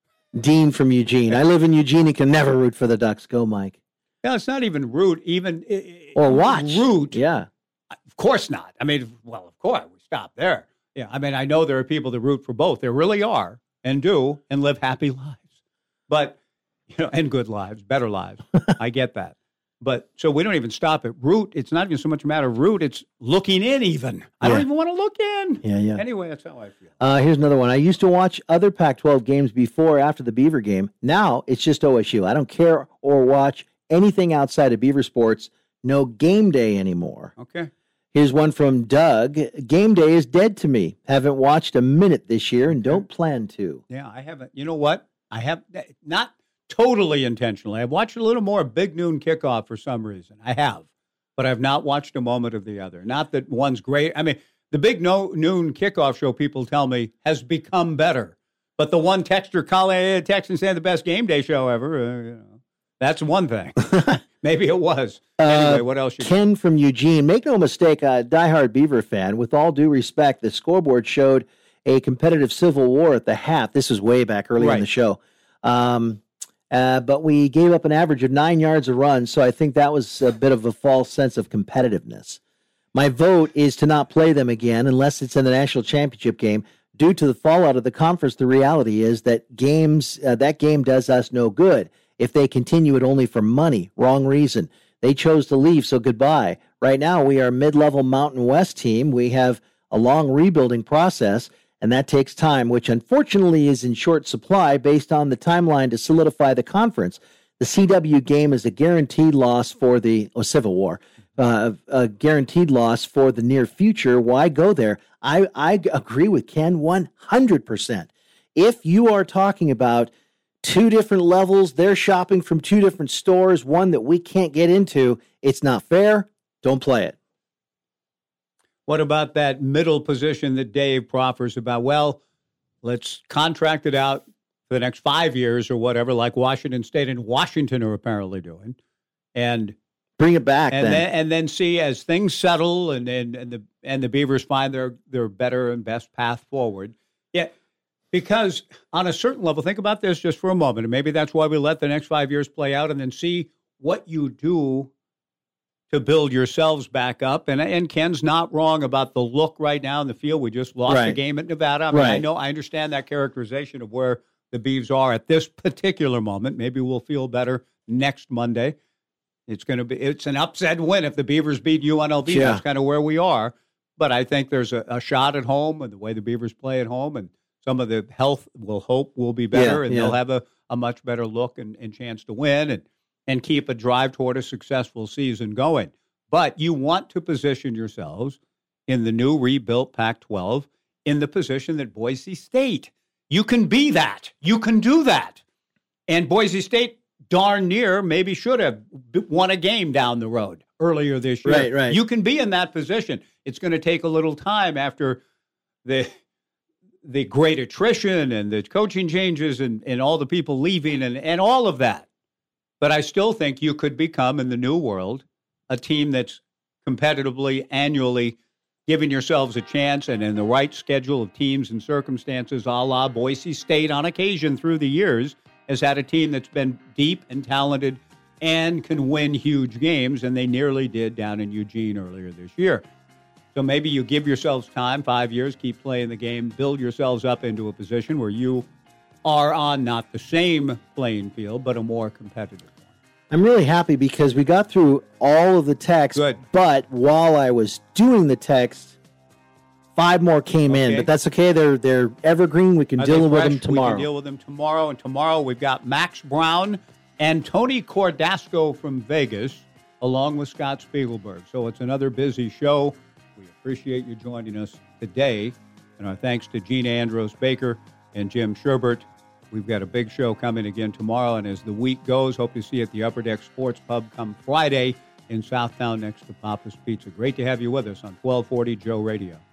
Dean from Eugene. I live in Eugene and can never root for the Ducks. Go, Mike. No, it's not even root. Even uh, Or watch. root. Yeah. Of course not. I mean, well, of course we stop there. Yeah, I mean, I know there are people that root for both. There really are, and do, and live happy lives, but you know, and good lives, better lives. I get that, but so we don't even stop at root. It's not even so much a matter of root. It's looking in. Even I don't Yeah. even want to look in. Yeah, yeah. Anyway, that's how I feel. Uh, here's another one. I used to watch other Pac twelve games before or after the Beaver game. Now it's just O S U. I don't care or watch anything outside of Beaver sports. No game day anymore. Okay. Here's one from Doug. Game day is dead to me. Haven't watched a minute this year and don't plan to. Yeah, I haven't. You know what? I have not totally intentionally. I've watched a little more Big Noon Kickoff for some reason. I have, but I've not watched a moment of the other. Not that one's great. I mean, the Big no- Noon Kickoff show, people tell me, has become better. But the one texter calling, text and saying the best game day show ever, uh, you know, that's one thing. Maybe it was. Anyway, Uh, what else? You Ken from Eugene. Make no mistake, a diehard Beaver fan. With all due respect, the scoreboard showed a competitive civil war at the half. This was way back early in Right. the show. Um, uh, but we gave up an average of nine yards a run, so I think that was a bit of a false sense of competitiveness. My vote is to not play them again unless it's in the national championship game. Due to the fallout of the conference, the reality is that games uh, that game does us no good. If they continue it only for money, wrong reason. They chose to leave, so goodbye. Right now, we are a mid-level Mountain West team. We have a long rebuilding process, and that takes time, which unfortunately is in short supply based on the timeline to solidify the conference. The C W game is a guaranteed loss for the oh, Civil War, uh, a guaranteed loss for the near future. Why go there? I, I agree with Ken one hundred percent. If you are talking about two different levels, they're shopping from two different stores, one that we can't get into, it's not fair. Don't play it. What about that middle position that Dave proffers about? Well, let's contract it out for the next five years or whatever, like Washington State and Washington are apparently doing, and bring it back. And then, then, and then see as things settle and, and and the and the Beavers find their their better and best path forward. Yeah, because on a certain level, think about this just for a moment, and maybe that's why we let the next five years play out, and then see what you do to build yourselves back up. And and Ken's not wrong about the look right now in the field. We just lost right. the game at Nevada. I mean, right. I know I understand that characterization of where the Beavs are at this particular moment. Maybe we'll feel better next Monday. It's going to be it's an upset win if the Beavers beat U N L V. Yeah. That's kind of where we are. But I think there's a, a shot at home and the way the Beavers play at home, and some of the health we'll hope will be better, yeah, and yeah. they'll have a, a much better look and, and chance to win and and keep a drive toward a successful season going. But you want to position yourselves in the new rebuilt Pac twelve in the position that Boise State. You can be that. You can do that. And Boise State darn near maybe should have won a game down the road earlier this year. Right, right. You can be in that position. It's going to take a little time after the the great attrition and the coaching changes and, and all the people leaving and, and all of that. But I still think you could become, in the new world, a team that's competitively, annually giving yourselves a chance and in the right schedule of teams and circumstances, a la Boise State on occasion through the years, has had a team that's been deep and talented and can win huge games, and they nearly did down in Eugene earlier this year. So maybe you give yourselves time, five years, keep playing the game, build yourselves up into a position where you are on not the same playing field, but a more competitive one. I'm really happy because we got through all of the text, Good. But while I was doing the text, five more came Okay. in. But that's okay. They're they're evergreen. We can Are deal they with fresh? them tomorrow. We can deal with them tomorrow. And tomorrow we've got Max Brown and Tony Cordasco from Vegas, along with Scott Spiegelberg. So it's another busy show. We appreciate you joining us today. And our thanks to Gina Andros Baker and Jim Sherbert. We've got a big show coming again tomorrow. And as the week goes, hope to see you at the Upper Deck Sports Pub come Friday in Southtown next to Papa's Pizza. Great to have you with us on twelve forty Joe Radio.